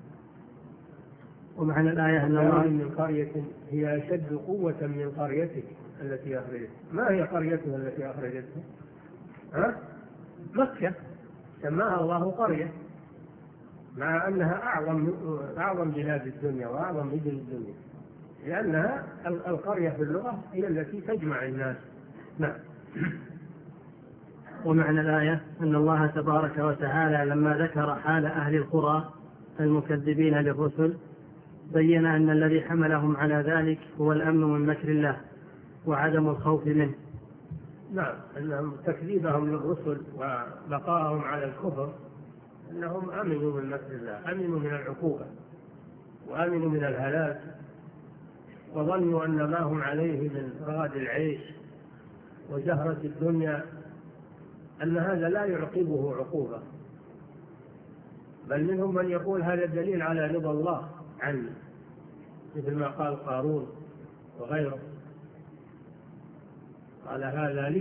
Speaker 1: ومعنى الآية أن الله
Speaker 2: من قرية هي أشد قوة من قريتك التي أخرجتك. ما هي قريتها التي أخرجتك؟ مكة، سماها الله قرية، مع أنها أعظم بلاد الدنيا وأعظم مدن الدنيا، لأنها القرية في اللغة هي التي تجمع الناس. نعم.
Speaker 1: ومعنى الآية أن الله تبارك وتعالى لما ذكر حال أهل القرى المكذبين للرسل بين أن الذي حملهم على ذلك هو الأمن من مكر الله وعدم الخوف منه.
Speaker 2: نعم. أنهم تكذيبهم للرسل وبقاءهم على الكفر أنهم أمنوا من مكر الله، أمنوا من العقوبة وأمنوا من الهلاك، وظنوا أن ما هم عليه من رغد العيش وزهرة الدنيا أن هذا لا يعقبه عقوبة، بل منهم من يقول هذا دليل على رضا الله عني، مثل ما قال قارون وغيره، قال هذا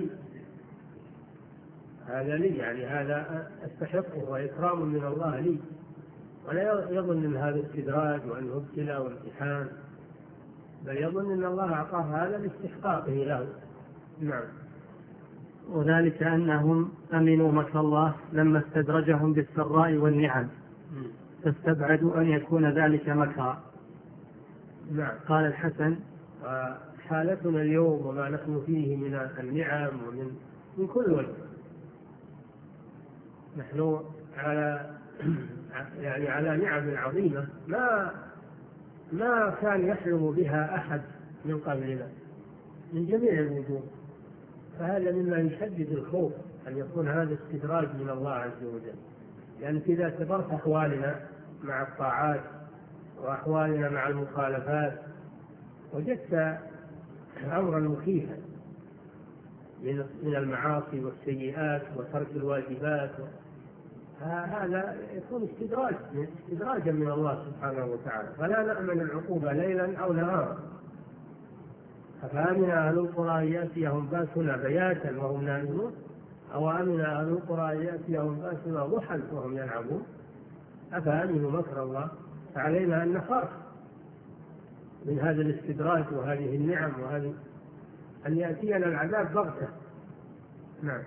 Speaker 2: لي يعني هذا استحقه وإكرام من الله لي، ولا يظن أن هذا استدراج وأنه ابتلاء وامتحان، بل يظن أن الله أعطاه هذا لاستحقاقه له. نعم.
Speaker 1: وذلك أنهم أمنوا مكر الله لما استدرجهم بالسراء والنعم فاستبعدوا أن يكون ذلك مكرا.
Speaker 2: نعم.
Speaker 1: قال الحسن
Speaker 2: حالتنا اليوم وما نحن فيه من النعم ومن كل وجه، نحن على نعم عظيمة ما كان يحلم بها أحد من قبلنا من جميع الوجوه، فهذا مما يشدد الخوف أن يكون هذا استدراج من الله عز وجل. يعني إذا اعتبرت أحوالنا مع الطاعات وأحوالنا مع المخالفات وجدت أمرا مخيفا من المعاصي والسيئات وترك الواجبات، هذا يكون استدراجا من الله سبحانه وتعالى، فلا نأمن العقوبة ليلا أو نهارا. أفأمن أهل القرى أن يأتيهم بأسنا بياتا وهم نائمون، أو أمن أهل القرى أن يأتيهم بأسنا ضحى وهم يلعبون. أفأمنوا مكر الله، فعلينا أن نخاف من هذا الاستدراج وهذه النعم وهذه أن يأتينا العذاب بغتة. نعم.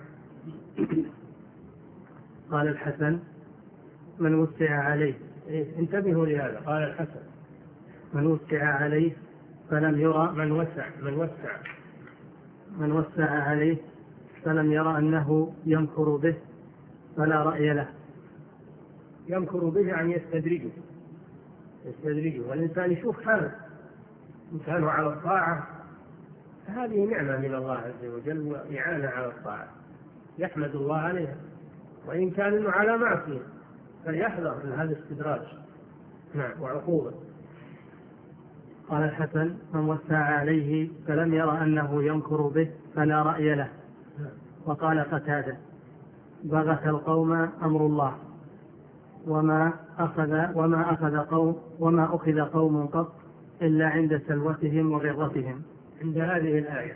Speaker 1: قال الحسن من وسع عليه،
Speaker 2: انتبهوا لهذا، قال الحسن
Speaker 1: من وسع عليه فلم يرى،
Speaker 2: من وسع
Speaker 1: عليه فلم ير أنه يمكر به فلا رأي له.
Speaker 2: يمكر به يعني يستدرجه، والإنسان يشوف حاله إن كانوا على الطاعة هذه نعمة من الله عز وجل وإعانة على الطاعة يحمد الله عليها، وإن كان إنه على معصية فليحذر من هذا الاستدراج وعقوبة.
Speaker 1: قال الحسن: من وسع عليه فلم ير أنه يمكر به فلا رأي له. وقال قتادة: بغت القوم أمر الله وما أخذ قوم قط إلا عند سلوتهم وغرتهم.
Speaker 2: عند هذه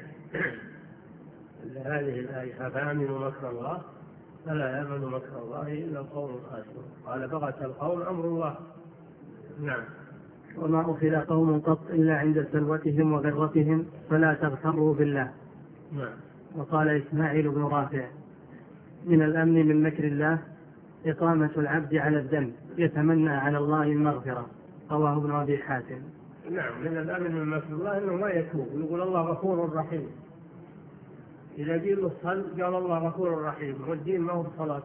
Speaker 2: الآية أفأمنوا مكر الله فلا يأمن مكر الله إلا القوم الخاسرون. قال بغت القوم أمر الله. نعم.
Speaker 1: وما أخذ قوم قط إلا عند سلوتهم وغرتهم فلا تغتروا بالله.
Speaker 2: نعم.
Speaker 1: وقال إسماعيل بن رافع: من الأمن من مكر الله إقامة العبد على الذنب يتمنى على الله المغفرة. رواه ابن أبي حاتم.
Speaker 2: نعم، من الأمن من مكر الله إنه ما يتوب ويقول الله غفور رحيم. إذا جيل له الصلاة قال الله غفور رحيم، والدين ما هو بصلاة.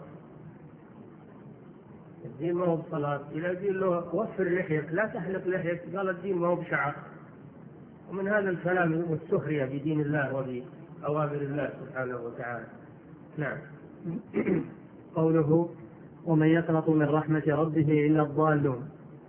Speaker 2: الدين ما هو بصلاة. إذا جيل له وفر لحيك لا تحلق لحيك قال الدين ما هو بشعر. ومن هذا الكلام والسخرية بدين الله وبأوامر الله سبحانه وتعالى. نعم.
Speaker 1: قوله: ومن يقنط من رحمة ربه إلا الضالون.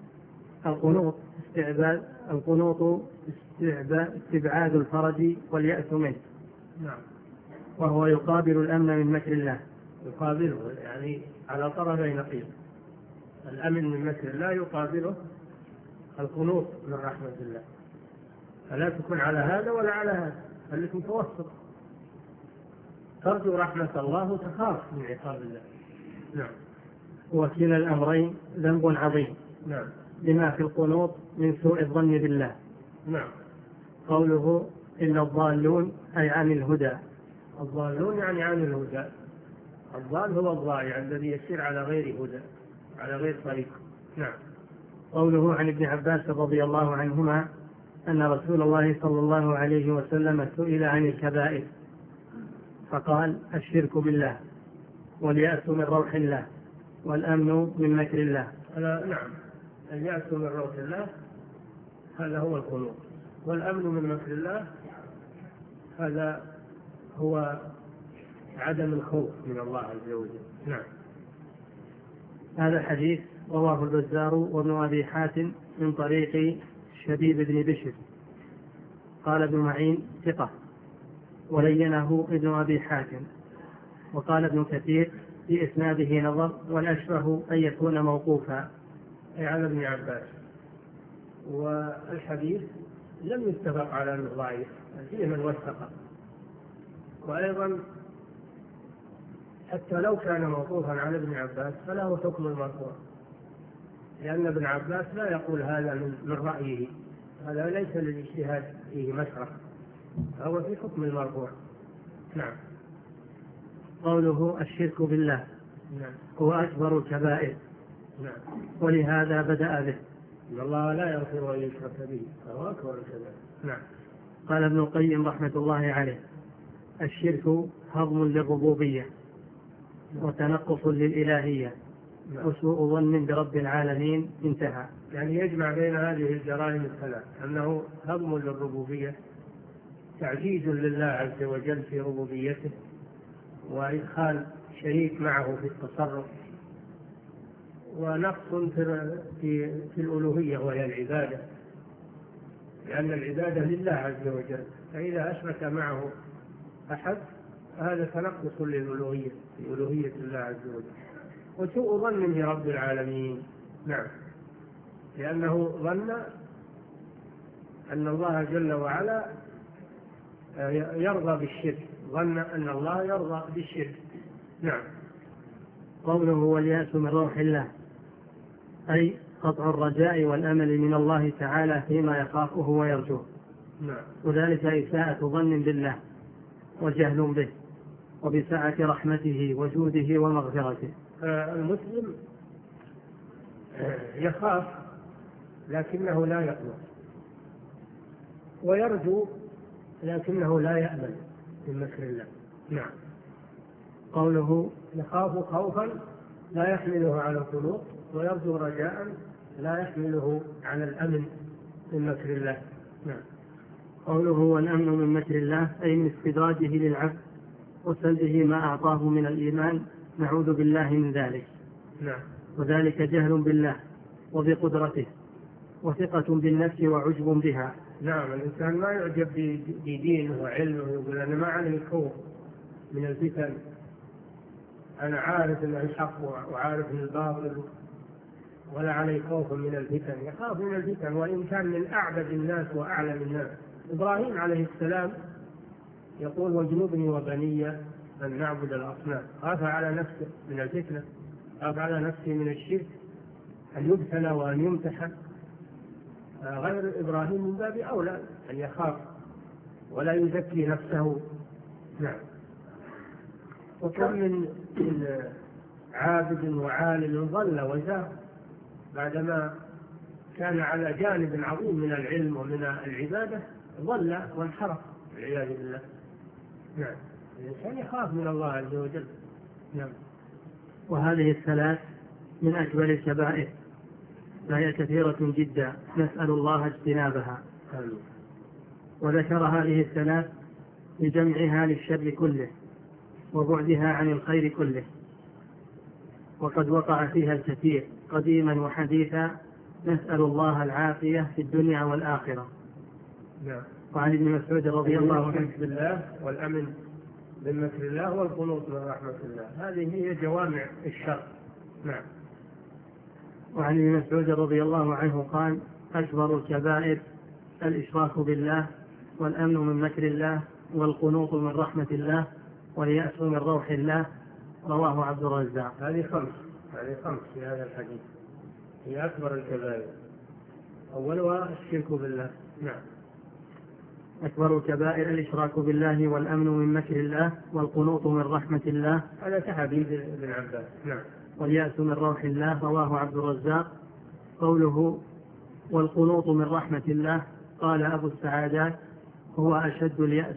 Speaker 1: القنوط استبعاد الفرج واليأس منه.
Speaker 2: نعم.
Speaker 1: وهو يقابل الأمن من مكر الله.
Speaker 2: يقابله يعني على طرفي نقيض. الأمن من مكر الله يقابله القنوط من رحمة الله، فلا تكون على هذا ولا على هذا، خليك متوسط، ترجو رحمة الله وتخاف من عقاب الله. نعم.
Speaker 1: وكلا الأمرين ذنب عظيم.
Speaker 2: نعم.
Speaker 1: لما في القنوط من سوء الظن بالله.
Speaker 2: نعم.
Speaker 1: قوله إلا الضالون أي عن الهدى.
Speaker 2: الضالون يعني عن الهدى. الضال هو الضائع الذي يسير على غير هدى، على غير طريق. نعم.
Speaker 1: قوله عن ابن عباس رضي الله عنهما أن رسول الله صلى الله عليه وسلم سئل عن الكبائر فقال: الشرك بالله، واليأس من روح الله، والأمن من مكر الله.
Speaker 2: نعم، اليأس من روح الله هذا هو القنوط، والأمن من مكر الله هذا هو عدم الخوف من الله عز وجل. نعم.
Speaker 1: هذا الحديث رواه البزار وابن أبي حاتم من طريق شبيب بن بشر. قال ابن معين: ثقة، ولينه ابن أبي حاتم. وقال ابن كثير: في إسناده نظر، والأشبه أن يكون موقوفا،
Speaker 2: أي على ابن عباس. والحديث لم يتفق على أنه ضعيف، فيه من وثقه. وأيضا حتى لو كان موقوفا على ابن عباس فله حكم المرفوع، لأن ابن عباس لا يقول هذا من رأيه، هذا ليس للاجتهاد فيه مشرع، فهو في حكم المرفوع. نعم.
Speaker 1: قوله الشرك بالله
Speaker 2: نعم.
Speaker 1: هو أكبر الكبائر.
Speaker 2: نعم.
Speaker 1: ولهذا بدأ به.
Speaker 2: إن الله لا يغفر أن يشرك به، فهو أكبر الكبائر. نعم.
Speaker 1: قال ابن القيم رحمة الله عليه: الشرك هضم للربوبية وتنقص للإلهية وسوء ظن برب العالمين. انتهى.
Speaker 2: يعني يجمع بين هذه الجرائم الثلاث، أنه هضم للربوبية، تعجيز لله عز وجل في ربوبيته، وإدخال شريك معه في التصرف، ونقص في الألوهية وهي العبادة، لأن العبادة لله عز وجل، فإذا أشرك معه أحد هذا تنقص للألوهية في ألوهية الله عز وجل، وسوء ظن برب العالمين. نعم. لأنه ظن أن الله جل وعلا يرضى بالشرك، ظن أن الله يرضى بالشرك. نعم.
Speaker 1: قوله واليأس من روح الله أي قطع الرجاء والأمل من الله تعالى فيما يخافه ويرجوه.
Speaker 2: نعم.
Speaker 1: وذلك إساءة ظن بالله وجهل به وبسعة رحمته وجوده ومغفرته.
Speaker 2: المسلم يخاف لكنه لا يقنط، ويرجو لكنه لا يأمن من مكر الله. نعم.
Speaker 1: قوله
Speaker 2: يخاف خوفا لا يحمله على القنوط، ويرجو رجاء لا يحمله على الأمن من مكر الله. نعم.
Speaker 1: قوله والأمن من مكر الله أي من استدراجه للعبد وسلبه ما أعطاه من الإيمان، نعوذ بالله من ذلك.
Speaker 2: نعم.
Speaker 1: وذلك جهل بالله وبقدرته وثقة بالنفس وعجب بها.
Speaker 2: نعم، الإنسان ما يعجب بدينه وعلمه ويقول أنا ما علي خوف من الفتن، أنا عارف أن الحق وعارف أن الباطل، ولا علي خوف من الفتن. يخاف من الفتن وإن كان من أعبد الناس وأعلم الناس. إبراهيم عليه السلام يقول واجنبني وبني أن نعبد الأصنام. خاف على نفسه من الفتنة، خاف على نفسه من الشرك، أن يبتلى وأن يمتحن. غير إبراهيم من باب أولى أن يخاف ولا يزكي نفسه. نعم. وكم من عابد وعالم ضل وزاغ بعدما كان على جانب عظيم من العلم ومن العبادة، ضل وانحرف والعياذ بالله. نعم. الإنسان يخاف من الله عز وجل. نعم.
Speaker 1: وهذه الثلاث من أكبر الكبائر، فهي كثيرة جدا، نسأل الله اجتنابها. وذكر هذه الثلاث لجمعها للشر كله وبعدها عن الخير كله، وقد وقع فيها الكثير قديما وحديثا، نسأل الله العافية في الدنيا والآخرة.
Speaker 2: نعم.
Speaker 1: وعن ابن مسعود رضي الله عنه
Speaker 2: بالله والأمن من مكر الله والقنوط من رحمة الله، هذه هي جوامع الشر. نعم.
Speaker 1: وعن ابن مسعود رضي الله عنه قال أكبر الكبائر الإشراك بالله والأمن من مكر الله والقنوط من رحمة الله واليأس من روح الله. رواه عبد الرزاق.
Speaker 2: هذه خمس في هذا الحديث، هي أكبر الكبائر. أولها الشرك بالله. نعم.
Speaker 1: أكبر الكبائر الإشراك بالله والأمن من مكر الله والقنوط من رحمة الله.
Speaker 2: هذا كحديث ابن عباس. نعم.
Speaker 1: واليأس من روح الله. رواه عبد الرزاق. قوله والقنوط من رحمة الله، قال أبو السعادات هو أشد اليأس،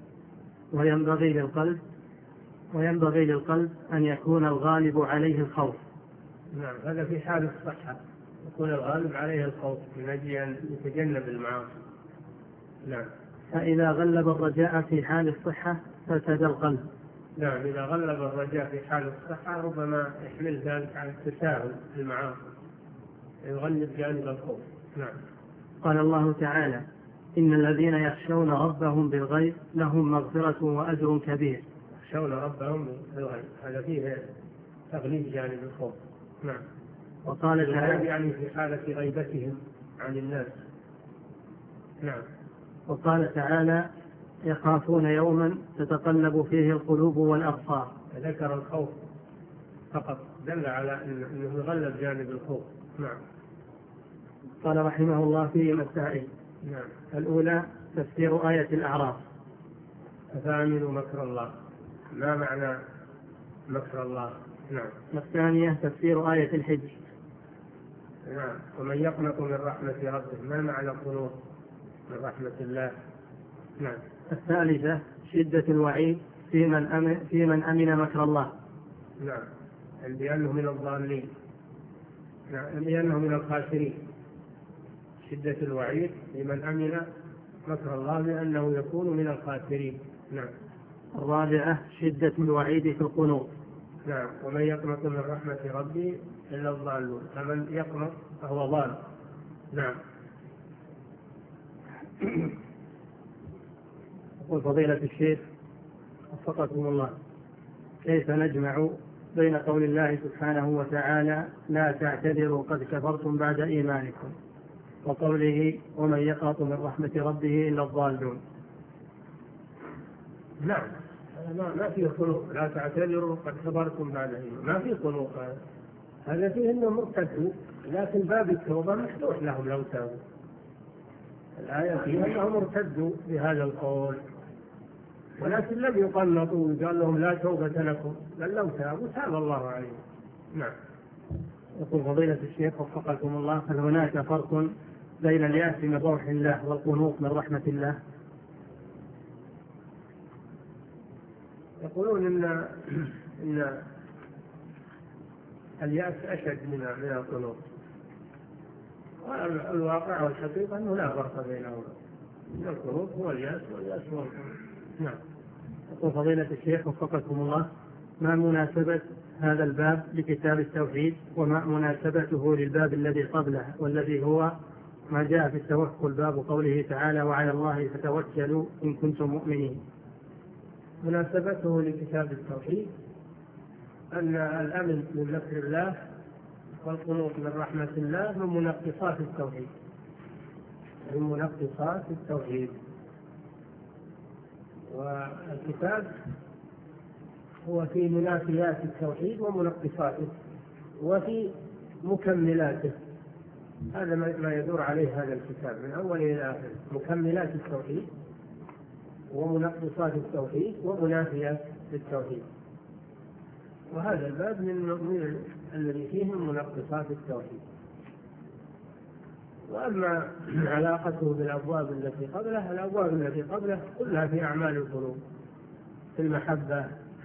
Speaker 1: وينبغي للقلب أن يكون الغالب عليه الخوف.
Speaker 2: نعم. هذا في حال الصحة، يكون الغالب عليه الخوف من أجل أن يتجنب المعاصي. نعم.
Speaker 1: فإذا غلب الرجاء في حال الصحة فسد القلب.
Speaker 2: نعم. إذا غلب الرجاء في حال الصحة ربما يحمل ذلك على التساهل في المعاصي، يغلب جانب الخوف. نعم.
Speaker 1: قال الله تعالى إن الذين يخشون ربهم بالغيب لهم مغفرة وأجر كبير.
Speaker 2: يخشون ربهم بالغيب، هذا فيه تغليب جانب الخوف. نعم.
Speaker 1: وقال تعالى
Speaker 2: يعني في حالة غيبتهم عن الناس. نعم.
Speaker 1: وقال تعالى يخافون يوما تتقلب فيه القلوب والأبصار.
Speaker 2: ذكر الخوف فقط، دل على أنه يغلب جانب الخوف. نعم.
Speaker 1: قال رحمه الله فيه مسائل.
Speaker 2: نعم.
Speaker 1: الأولى تفسير آية الأعراف.
Speaker 2: أفأمنوا مكر الله، ما معنى مكر الله؟ نعم.
Speaker 1: الثانية تفسير آية الحج.
Speaker 2: نعم. ومن يقنط من رحمة ربه، ما معنى القنوط من رحمة الله؟ نعم.
Speaker 1: الثالثة شدة الوعيد في من أمن مكر الله.
Speaker 2: نعم. لأنه من الضالين. نعم. لأنه من الخاسرين. شدة الوعيد لمن أمن مكر الله لأنه يكون من الخاسرين. نعم.
Speaker 1: الرابعة شدة الوعيد في القنوط.
Speaker 2: نعم. ومن يقنط من رحمة ربه إلا الضالون، فمن يقنط فهو ضال. نعم.
Speaker 1: يقول فضيلة الشيخ وفقكم الله، كيف نجمع بين قول الله سبحانه وتعالى لا تعتذروا قد كفرتم بعد إيمانكم وقوله ومن يقنط من رحمة ربه إلا الضالون؟
Speaker 2: نعم. ما فيه قنوط، لا تعتذروا قد كفرتم بعد إيمانكم، ما فيه قنوط. هذا فيه أنهم مرتدوا، لكن باب التوبة مفتوح لهم لو تابوا. الآية فيها أنهم ارتدوا بهذا القول، ولكن لم يقنطوا وقال لهم لا توبة لكم، بل لو تابوا تاب الله عليهم. نعم.
Speaker 1: يقول فضيلة الشيخ وفقكم الله، هل هناك فرق بين اليأس من روح الله والقنوط من رحمة الله؟
Speaker 2: يقولون إن اليأس أشد من القنوط، والواقع والحقيقة أنه لا فرق بينهما، القنوط هو اليأس واليأس هو القنوط. نعم.
Speaker 1: يقول فضيلة الشيخ وفقكم الله: ما مناسبة هذا الباب لكتاب التوحيد، وما مناسبته للباب الذي قبله والذي هو ما جاء في التوكل، باب قوله تعالى: وعلى الله فتوكلوا إن كنتم مؤمنين؟
Speaker 2: مناسبته لكتاب التوحيد أن الأمن من مكر الله والقنوط من رحمة الله من منقصات التوحيد، من منقصات التوحيد. والكتاب هو في منافيات التوحيد ومنقصاته وفي مكملاته، هذا ما يدور عليه هذا الكتاب من أول إلى آخر، مكملات التوحيد ومنقصات التوحيد ومنافيات التوحيد. وهذا الباب من الذي فيه من منقصات التوحيد. وأما علاقته بالأبواب التي قبله، الأبواب التي قبله كلها في أعمال القلوب، في المحبة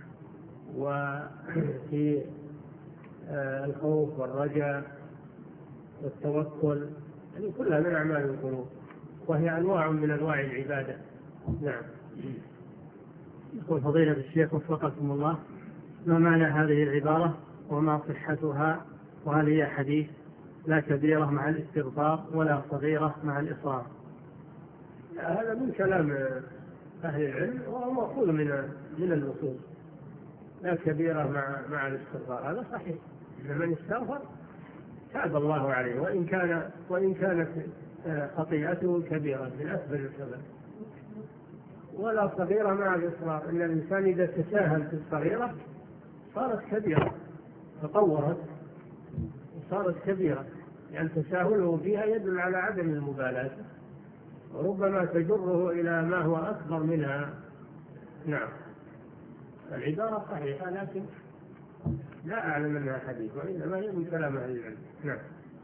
Speaker 2: وفي الخوف والرجاء والتوكل، يعني كلها من أعمال القلوب، وهي أنواع من أنواع العبادة. نعم.
Speaker 1: يقول فضيلة الشيخ وفقكم الله: ما معنى هذه العبارة وما صحتها؟ وهل هي حديث لا كبيرة مع الاستغفار ولا صغيرة مع الإصرار؟
Speaker 2: هذا من كلام أهل العلم وهو مأخوذ من الأصول. لا كبيرة مع الاستغفار هذا صحيح، إن من استغفر تاب الله عليه وإن كانت خطيئته كبيرة من أكبر الكبائر. ولا صغيرة مع الإصرار، إن الإنسان إذا تساهل في الصغيرة صارت كبيرة، تطورت وصارت كبيرة، يعني تساهله فيها يدل على عدم المبالاة، وربما تجره إلى ما هو أكبر منها. نعم. العبارة صحيحة لكن لا أعلم أنها حديث، وإنما هي من كلام أهل العلم. نعم.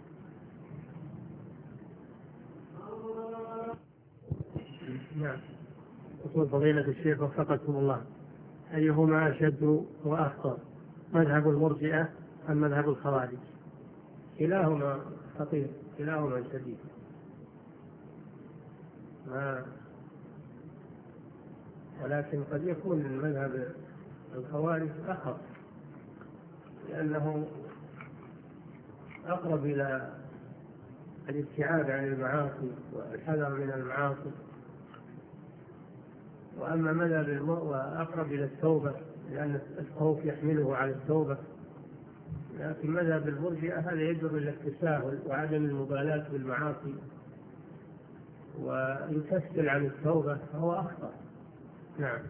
Speaker 1: نعم. يقول فضيلة الشيخ وفقكم الله: أيهما أشد وأخطر، مذهب المرجئة أم مذهب الخوارج؟
Speaker 2: كلاهما خطير، كلاهما شديد. ولكن قد يكون المذهب الخوارج أخف، لأنه أقرب إلى الابتعاد عن المعاصي والحذر من المعاصي. وأما مذهب وأقرب إلى التوبة، لأن الخوف يحمله على التوبة. لكن مذهب المرجئة هذا يجر إلى التساهل وعدم المبالاة بالمعاصي ويكسل عن التوبة، فهو أخطر. نعم.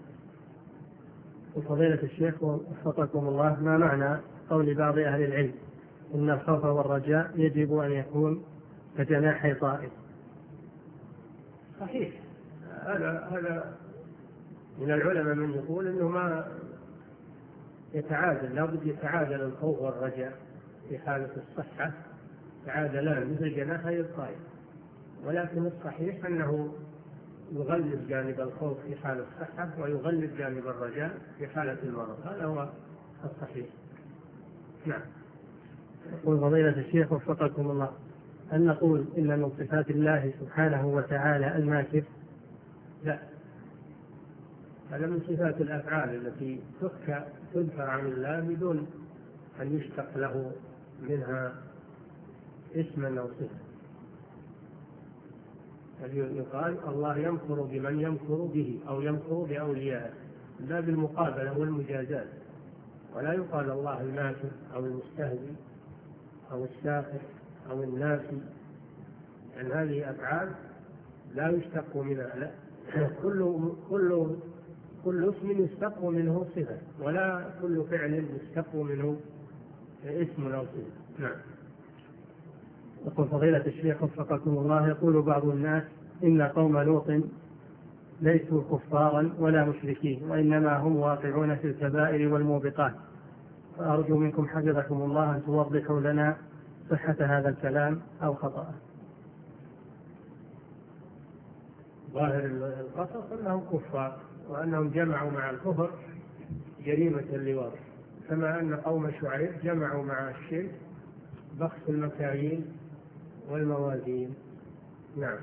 Speaker 1: وفضيلة الشيخ وفقكم الله: ما معنى قول بعض أهل العلم إن الخوف والرجاء يجب أن يكون كجناحي طائر؟
Speaker 2: صحيح، هذا من العلماء من يقول إنه ما يتعادل، لابد يتعادل الخوف والرجاء في حالة الصحة، يتعادلان مثل جناحي الطائر. ولكن الصحيح أنه يغلب جانب الخوف في حالة الصحة ويغلب جانب الرجاء في حالة المرض، هذا هو الصحيح. نعم.
Speaker 1: يقول فضيلة الشيخ وفقكم الله: هل نقول إن من صفات الله سبحانه وتعالى الماكر؟
Speaker 2: لا، هذا من صفات الأفعال التي تذكر عن الله بدون أن يشتق له منها اسما أو صفة. يقال الله يمكر بمن يمكر به أو يمكر بأوليائه، لا بالمقابلة والمجازات. ولا يقال الله الماكر أو المستهزئ أو الساخر أو الناسي، لأن هذه أفعال لا يشتق منها. لا. كل اسم يشتق منه صفة، ولا كل فعل يشتق منه اسم أو صفة. نعم.
Speaker 1: يقول فضيلة الشيخ وفقكم الله: يقول بعض الناس إن قوم لوط ليسوا كفارا ولا مشركين، وإنما هم واقعون في الكبائر والموبقات، فأرجو منكم حفظكم الله أن توضحوا لنا صحة هذا الكلام أو خطأه.
Speaker 2: ظاهر القصص أنهم كفار، وأنهم جمعوا مع الكفر جريمة اللواط، كما أن قوم شعيب جمعوا مع الشرك بخس المكاييل والموازين. نعم.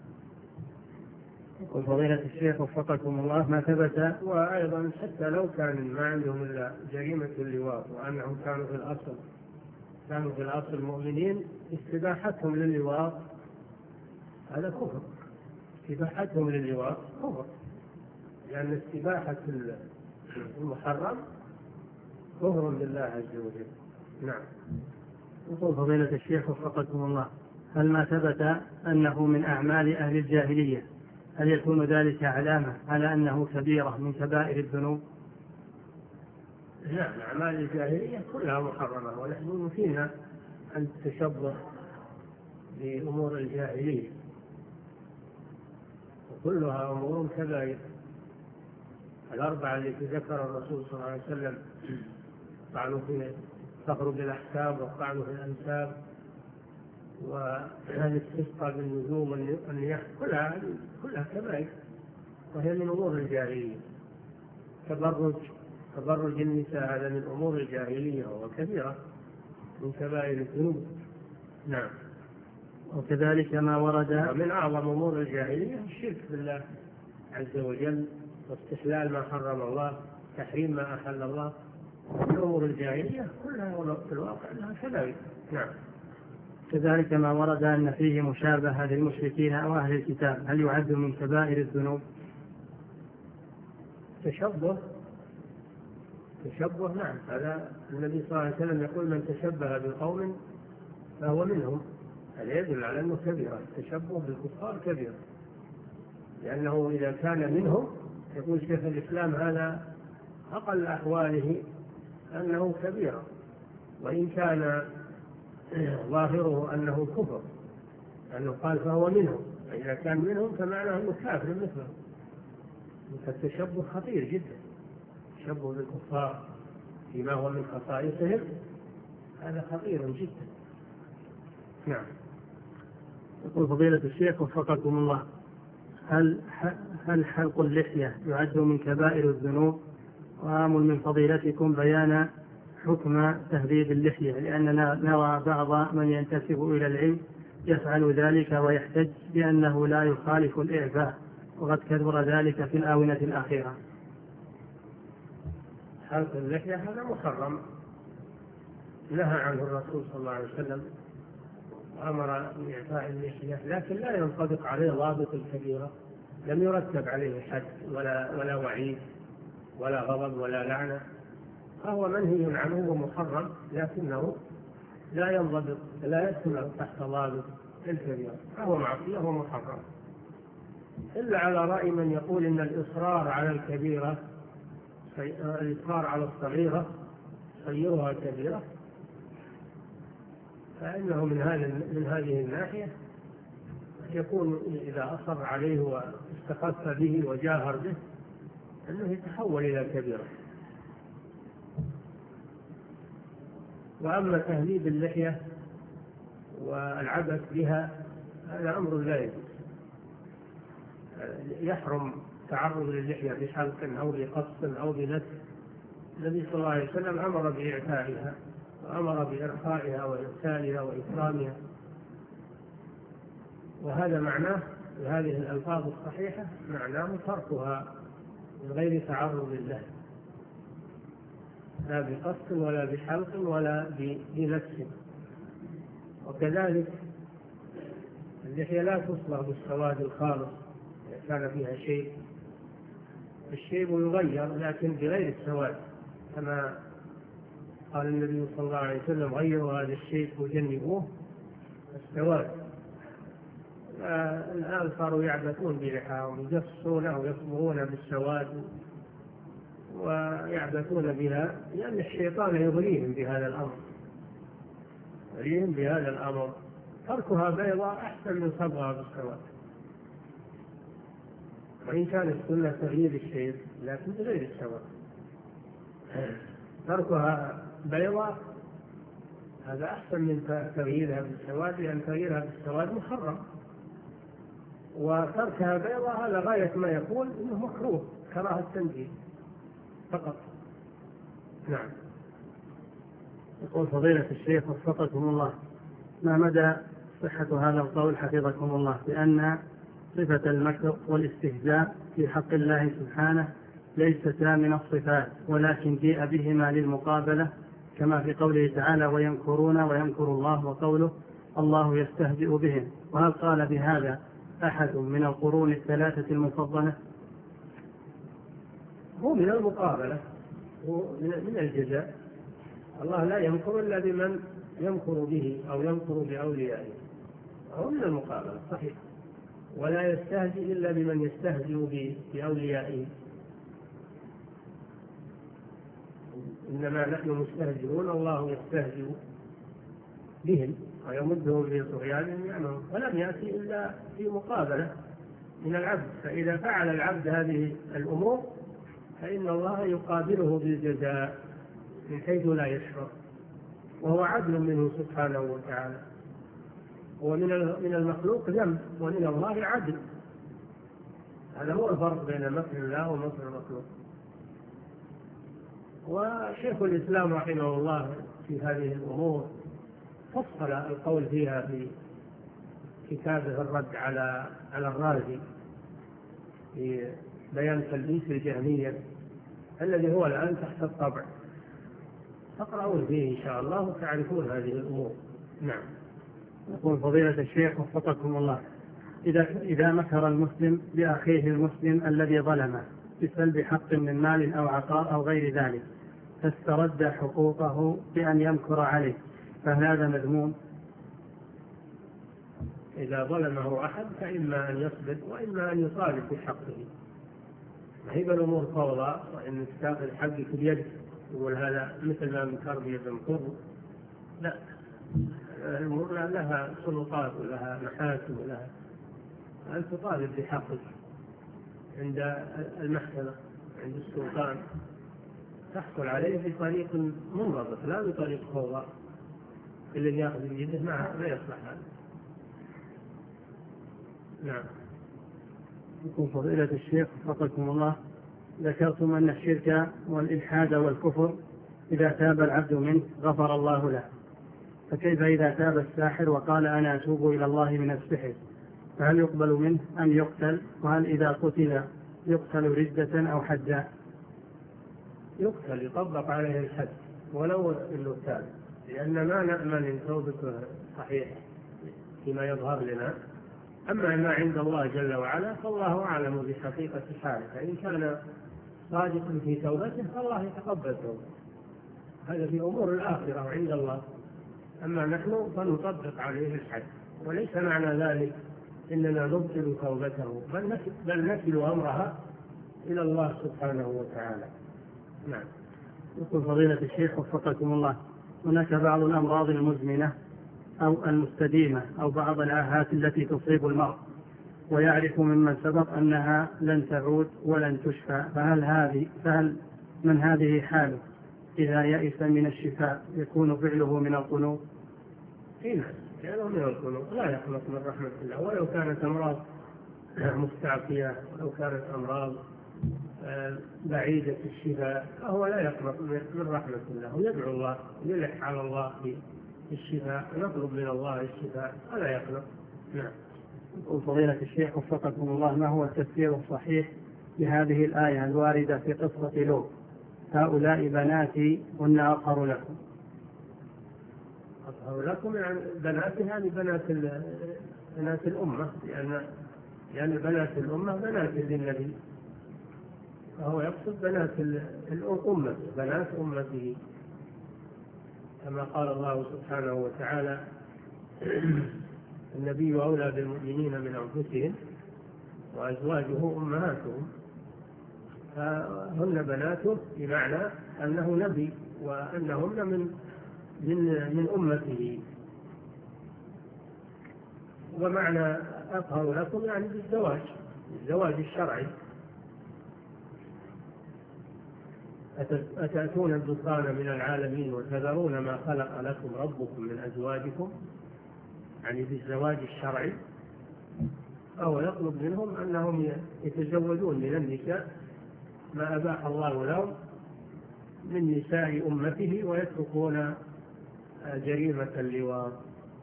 Speaker 1: وفضيلة الشيخ وفقكم الله، ما ثبت
Speaker 2: وأيضا حتى لو كان ما عندهم إلا جريمة اللواط وأنهم كانوا في الأصل مؤمنين، استباحتهم للواط هذا كفر. استباحتهم للواط كفر، لأن استباحة المحرم كفر بالله عز وجل. نعم.
Speaker 1: يقول فضيلة الشيخ وفقكم الله، هل ما ثبت أنه من أعمال أهل الجاهلية هل يكون ذلك علامة على أنه كبيرة من كبائر الذنوب؟
Speaker 2: نعم، أعمال الجاهلية كلها محرمة، ونحن فينا أن التشبه بأمور الجاهلية، وكلها أمور كبائر. الأربعة التي ذكر الرسول صلى الله عليه وسلم، طعنوا في الفخر بالأحساب والطعن في الأنساب والاستسقاء بالنجوم والنياح، كلها كبائر، وهي من أمور الجاهلية. تبرج النساء هذا من أمور الجاهلية وهو كبيرة من كبائر الذنوب. نعم.
Speaker 1: وكذلك ما ورد
Speaker 2: من أعظم أمور الجاهلية الشرك بالله عز وجل، واستحلال ما حرم الله، تحريم ما أحل الله. أمور الجاهلية كلها في الواقع لها كبائر. نعم.
Speaker 1: كذلك ما ورد أن فيه مشابهة للمشركين أو أهل الكتاب، هل يعد من كبائر الذنوب؟
Speaker 2: تشبه نعم، هذا النبي صلى الله عليه وسلم يقول من تشبه بقوم فهو منهم. هذا يدل على أنه كبيرة. التشبه بالكفار كبيرة، لأنه إذا كان منهم، يقول شيخ الإسلام هذا أقل أحواله أنه كبيرة، وإن كان ظاهره أنه كفر، لأنه قال فهو منهم، فإذا كان منهم فمعناه أنه كافر مثله. فالتشبه خطير جدا، التشبه بالكفار فيما هو من خصائصهم هذا خطير جدا. نعم.
Speaker 1: يقول فضيلة الشيخ وفقكم الله، هل حلق اللحية يعد من كبائر الذنوب؟ وآمل من فضيلتكم بيان حكم تهذيب اللحية، لأننا نرى بعض من ينتسب إلى العلم يفعل ذلك ويحتج بأنه لا يخالف الإعفاء، وقد كثر ذلك في الآونة الأخيرة.
Speaker 2: حلق اللحية هذا محرم، نهى عنه الرسول صلى الله عليه وسلم، أمر بإعفاء اللحية، لكن لا ينطبق عليه ضابط الكبيرة، لم يرتب عليه حد ولا وعيد ولا غضب ولا لعنة، فهو منهي عنه ومحرم، لكنه لا ينضبط، لا يدخل تحت ضابط الكبيرة، فهو معصية ومحرم، إلا على رأي من يقول إن الإصرار على الكبيرة، الإصرار على الصغيرة صيرها كبيرة، فإنه من هذه الناحية يكون إذا أصر عليه واستخف به وجاهر به أنه يتحول إلى كبيرة. وأما تهذيب اللحية والعبث بها هذا أمر لا يجوز، يحرم تعرض للحية بحلق أو بقص أو بنتف. النبي صلى الله عليه وسلم أمر بإعفائها وأمر بإرخائها وإرسالها وإكرامها، وهذا معناه بهذه الألفاظ الصحيحة معناه تركها من غير تعرض له، لا بقص ولا بحلق ولا بنفس. وكذلك اللحية لا تصبغ بالسواد الخالص إذا كان فيها شيء، الشيب يغير لكن بغير السواد، كما قال النبي صلى الله عليه وسلم غيروا هذا الشيء وجنبوه السواد. الآن صاروا يعبثون بلحاهم، يقصونه ويصبغون بالسواد ويعبثون بها، لأن الشيطان يغريهم بهذا الأمر، تركها بيضاء أحسن من صبغها بالسواد، وإن كان السنة تغيير الشيء لكن بغير السواد. تركها بيضاء هذا أحسن من تغييرها بالسواد، لأن تغييرها بالسواد محرم، وتركها بيضاء هذا غاية ما يكون إنه مكروه، كراهة التنزيه فقط، نعم.
Speaker 1: يقول فضيلة الشيخ وفقكم الله، ما مدى صحة هذا القول حفظكم الله بأن صفة المكر والاستهزاء في حق الله سبحانه ليستا من الصفات ولكن جيء بهما للمقابلة كما في قوله تعالى ويمكرون ويمكر الله، وقوله الله يستهزئ بهم؟ وهل قال بهذا أحد من القرون الثلاثة المفضلة؟
Speaker 2: هو من المقابلة، هو من الجزاء. الله لا يمكر إلا بمن يمكر به أو يمكر بأوليائه، هو من المقابلة صحيح. ولا يستهزئ إلا بمن يستهزئ بأوليائه. إنما نحن مستهزئون، الله يستهزئ بهم ويمدهم في طغيانهم يعمهون، ولم يأتي إلا في مقابلة من العبد. فإذا فعل العبد هذه الأمور فإن الله يقابله بالجزاء من حيث لا يشعر، وهو عدل منه سبحانه وتعالى. ومن المخلوق ذنب ومن الله عدل. هذا هو الفرق بين مكر الله ومكر المخلوق. وشيخ الإسلام رحمه الله في هذه الأمور فصل القول فيها في كتابه الرد على الرازي في بيان تلبيس الجهمية الذي هو الآن تحت الطبع. تقرأون فيه إن شاء الله وتعرفون هذه الأمور. نعم.
Speaker 1: يقول فضيلة الشيخ وفقكم الله، إذا مكر المسلم بأخيه المسلم الذي ظلمه بسلب حق من مال أو عقار أو غير ذلك فاسترد حقوقه بأن يمكر عليه، فهل هذا مذموم؟
Speaker 2: إذا ظلمه أحد فإما أن يصبر وإما أن يطالب بحقه. ما هي الأمور فوضى وإن تأخذ حقك بيدك يقول هذا مثل ما مكر بيمكر. لا، الأمور لها سلطات ولها محاكم ولها أن تطالب بحقك عند المحكمة عند السلطان، تحصل عليه بطريق منضبط لا بطريق فوضى. الذي يأخذ بيده ما يصلح هذا. نعم.
Speaker 1: يقول فضيلة الشيخ وفقكم الله، ذكرتم أن الشرك والإلحاد والكفر إذا تاب العبد منه غفر الله له، فكيف إذا تاب الساحر وقال أنا أتوب إلى الله من السحر، فهل يقبل منه أم يقتل؟ وهل إذا قتل يقتل ردة أو حدا؟
Speaker 2: يقتل، يطبق عليه الحد ولو إنه تاب، لأن ما نأمن إن توبته صحيح فيما يظهر لنا. أما ما عند الله جل وعلا فالله أعلم بحقيقة حاله، فإن كان صادقا في توبته فالله يتقبل توبته. هذا في أمور الآخرة وعند الله. أما نحن فنطبق عليه الحد، وليس معنى ذلك إننا نبطل توبته، بل نكل أمرها إلى الله سبحانه وتعالى. نعم.
Speaker 1: يقول فضيلة الشيخ وفقكم الله، هناك بعض الأمراض المزمنة أو المستديمة أو بعض الآهات التي تصيب المرء ويعرف ممن سبق أنها لن تعود ولن تشفى، فهل من هذه حاله إذا يئس من الشفاء يكون فعله من القنوط؟
Speaker 2: يعني من القنوط لا يقنط من رحمة الله، ولو كانت أمراض مستعفية ولو كانت أمراض بعيدة الشفاء فهو لا يقنط من رحمة الله، ويدعو الله ويلح على الله بالشفاء، نطلب من الله الشفاء ولا يقنط. نعم.
Speaker 1: يقول فضيلة الشيخ وفقكم الله، ما هو التفسير الصحيح لهذه الآية الواردة في قصة لوط هؤلاء بناتي هن أطهر لكم؟
Speaker 2: أطهر لكم يعني بنات، يعني بنات الأمة، لأن بنات الأمة بنات للنبي، فهو يقصد بنات الأمة، بنات أمته، كما قال الله سبحانه وتعالى النبي أولى بالمؤمنين من أنفسهم وأزواجه أمهاتهم، فهن بناته بمعنى أنه نبي وأنهن من أمته. ومعنى أطهر لكم يعني بالزواج الشرعي. أتأتون الذكران من العالمين وتذرون ما خلق لكم ربكم من أزواجكم، يعني بالزواج الشرعي. فهو يطلب منهم أنهم يتزوجون من النساء ما أباح الله لهم من نساء أمته ويتركون جريمة اللواط.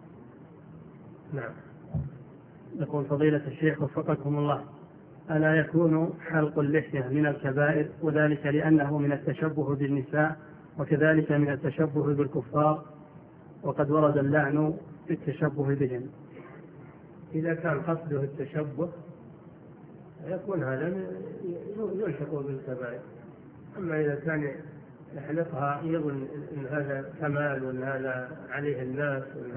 Speaker 2: نعم.
Speaker 1: يقول فضيلة الشيخ وفقكم الله: ألا يكون حلق اللحية من الكبائر، وذلك لأنه من التشبه بالنساء وكذلك من التشبه بالكفار، وقد ورد اللعن في التشبه بهم؟
Speaker 2: إذا كان قصده التشبه يكون هذا يلحق بالكبائر. أما إذا كان يحلقها يظن أن هذا كمال وأن هذا عليه الناس وأن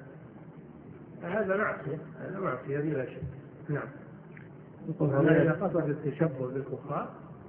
Speaker 2: هذا معصية، هذا معصية بلا شك. نعم. أما إذا قصد التشبه بالكفار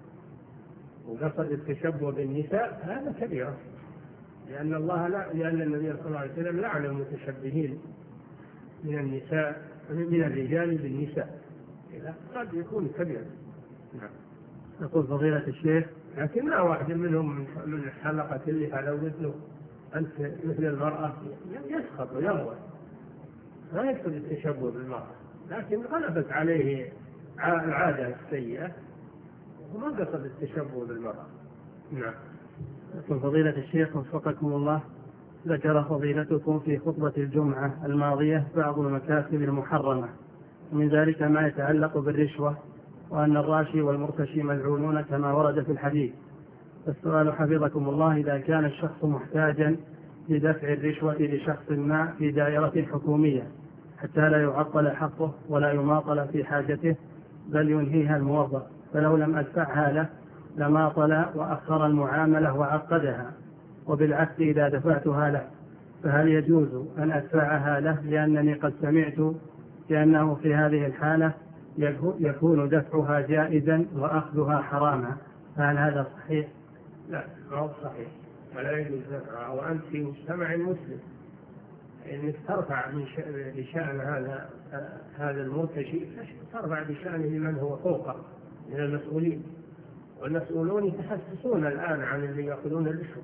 Speaker 2: وقصد التشبه بالنساء هذا كبيرة، لأن النبي صلى الله عليه وسلم لعن المتشبهين من النساء من الرجال بالنساء، قد يكون كبيرا. نعم.
Speaker 1: يقول فضيلة الشيخ:
Speaker 2: لكن ما واحد منهم من حلقة اللحى لو قلت له أنت مثل المرأة يسخط ويغضب، ما يقصد التشبه بالمرأة، لكن غلبت عليه العادة السيئة وما قصد التشبه بالمرأة. نعم.
Speaker 1: يقول فضيلة الشيخ وفقكم الله: ذكر فضيلتكم في خطبة الجمعة الماضية بعض المكاسب المحرمة، ومن ذلك ما يتعلق بالرشوة، وأن الراشي والمرتشي ملعونون كما ورد في الحديث. السؤال حفظكم الله: إذا كان الشخص محتاجا لدفع الرشوة لشخص ما في دائرة حكومية حتى لا يعطل حقه ولا يماطل في حاجته بل ينهيها الموظف، فلو لم أدفعها له لماطل وأخر المعاملة وعقدها، وبالعكس إذا دفعتها له، فهل يجوز أن أدفعها له لأنني قد سمعت بأنه في هذه الحالة يكون دفعها جائزا وأخذها حراما، فهل هذا صحيح؟
Speaker 2: لا، ما هو صحيح، ولا يجوز دفعها وأنت في مجتمع مسلم، إنك ترفع بشأن هذا المرتشي، ترفع بشأنه من هو فوقه من المسؤولين، والمسؤولون يتحسسون الآن عن اللي يأخذون الرشوة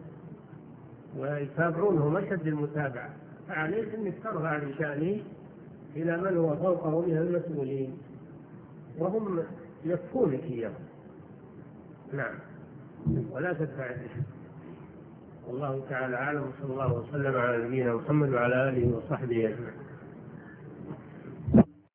Speaker 2: ويتابعونهم أشد المتابعة، فعليك أنك ترفع بشأنه إلى من هو فوقه من المسؤولين وهم يكفونك إياه. نعم. ولا تدفع الرشوة. والله تعالى أعلم، وصلى الله وسلم على نبينا محمد وعلى آله وصحبه أجمعين.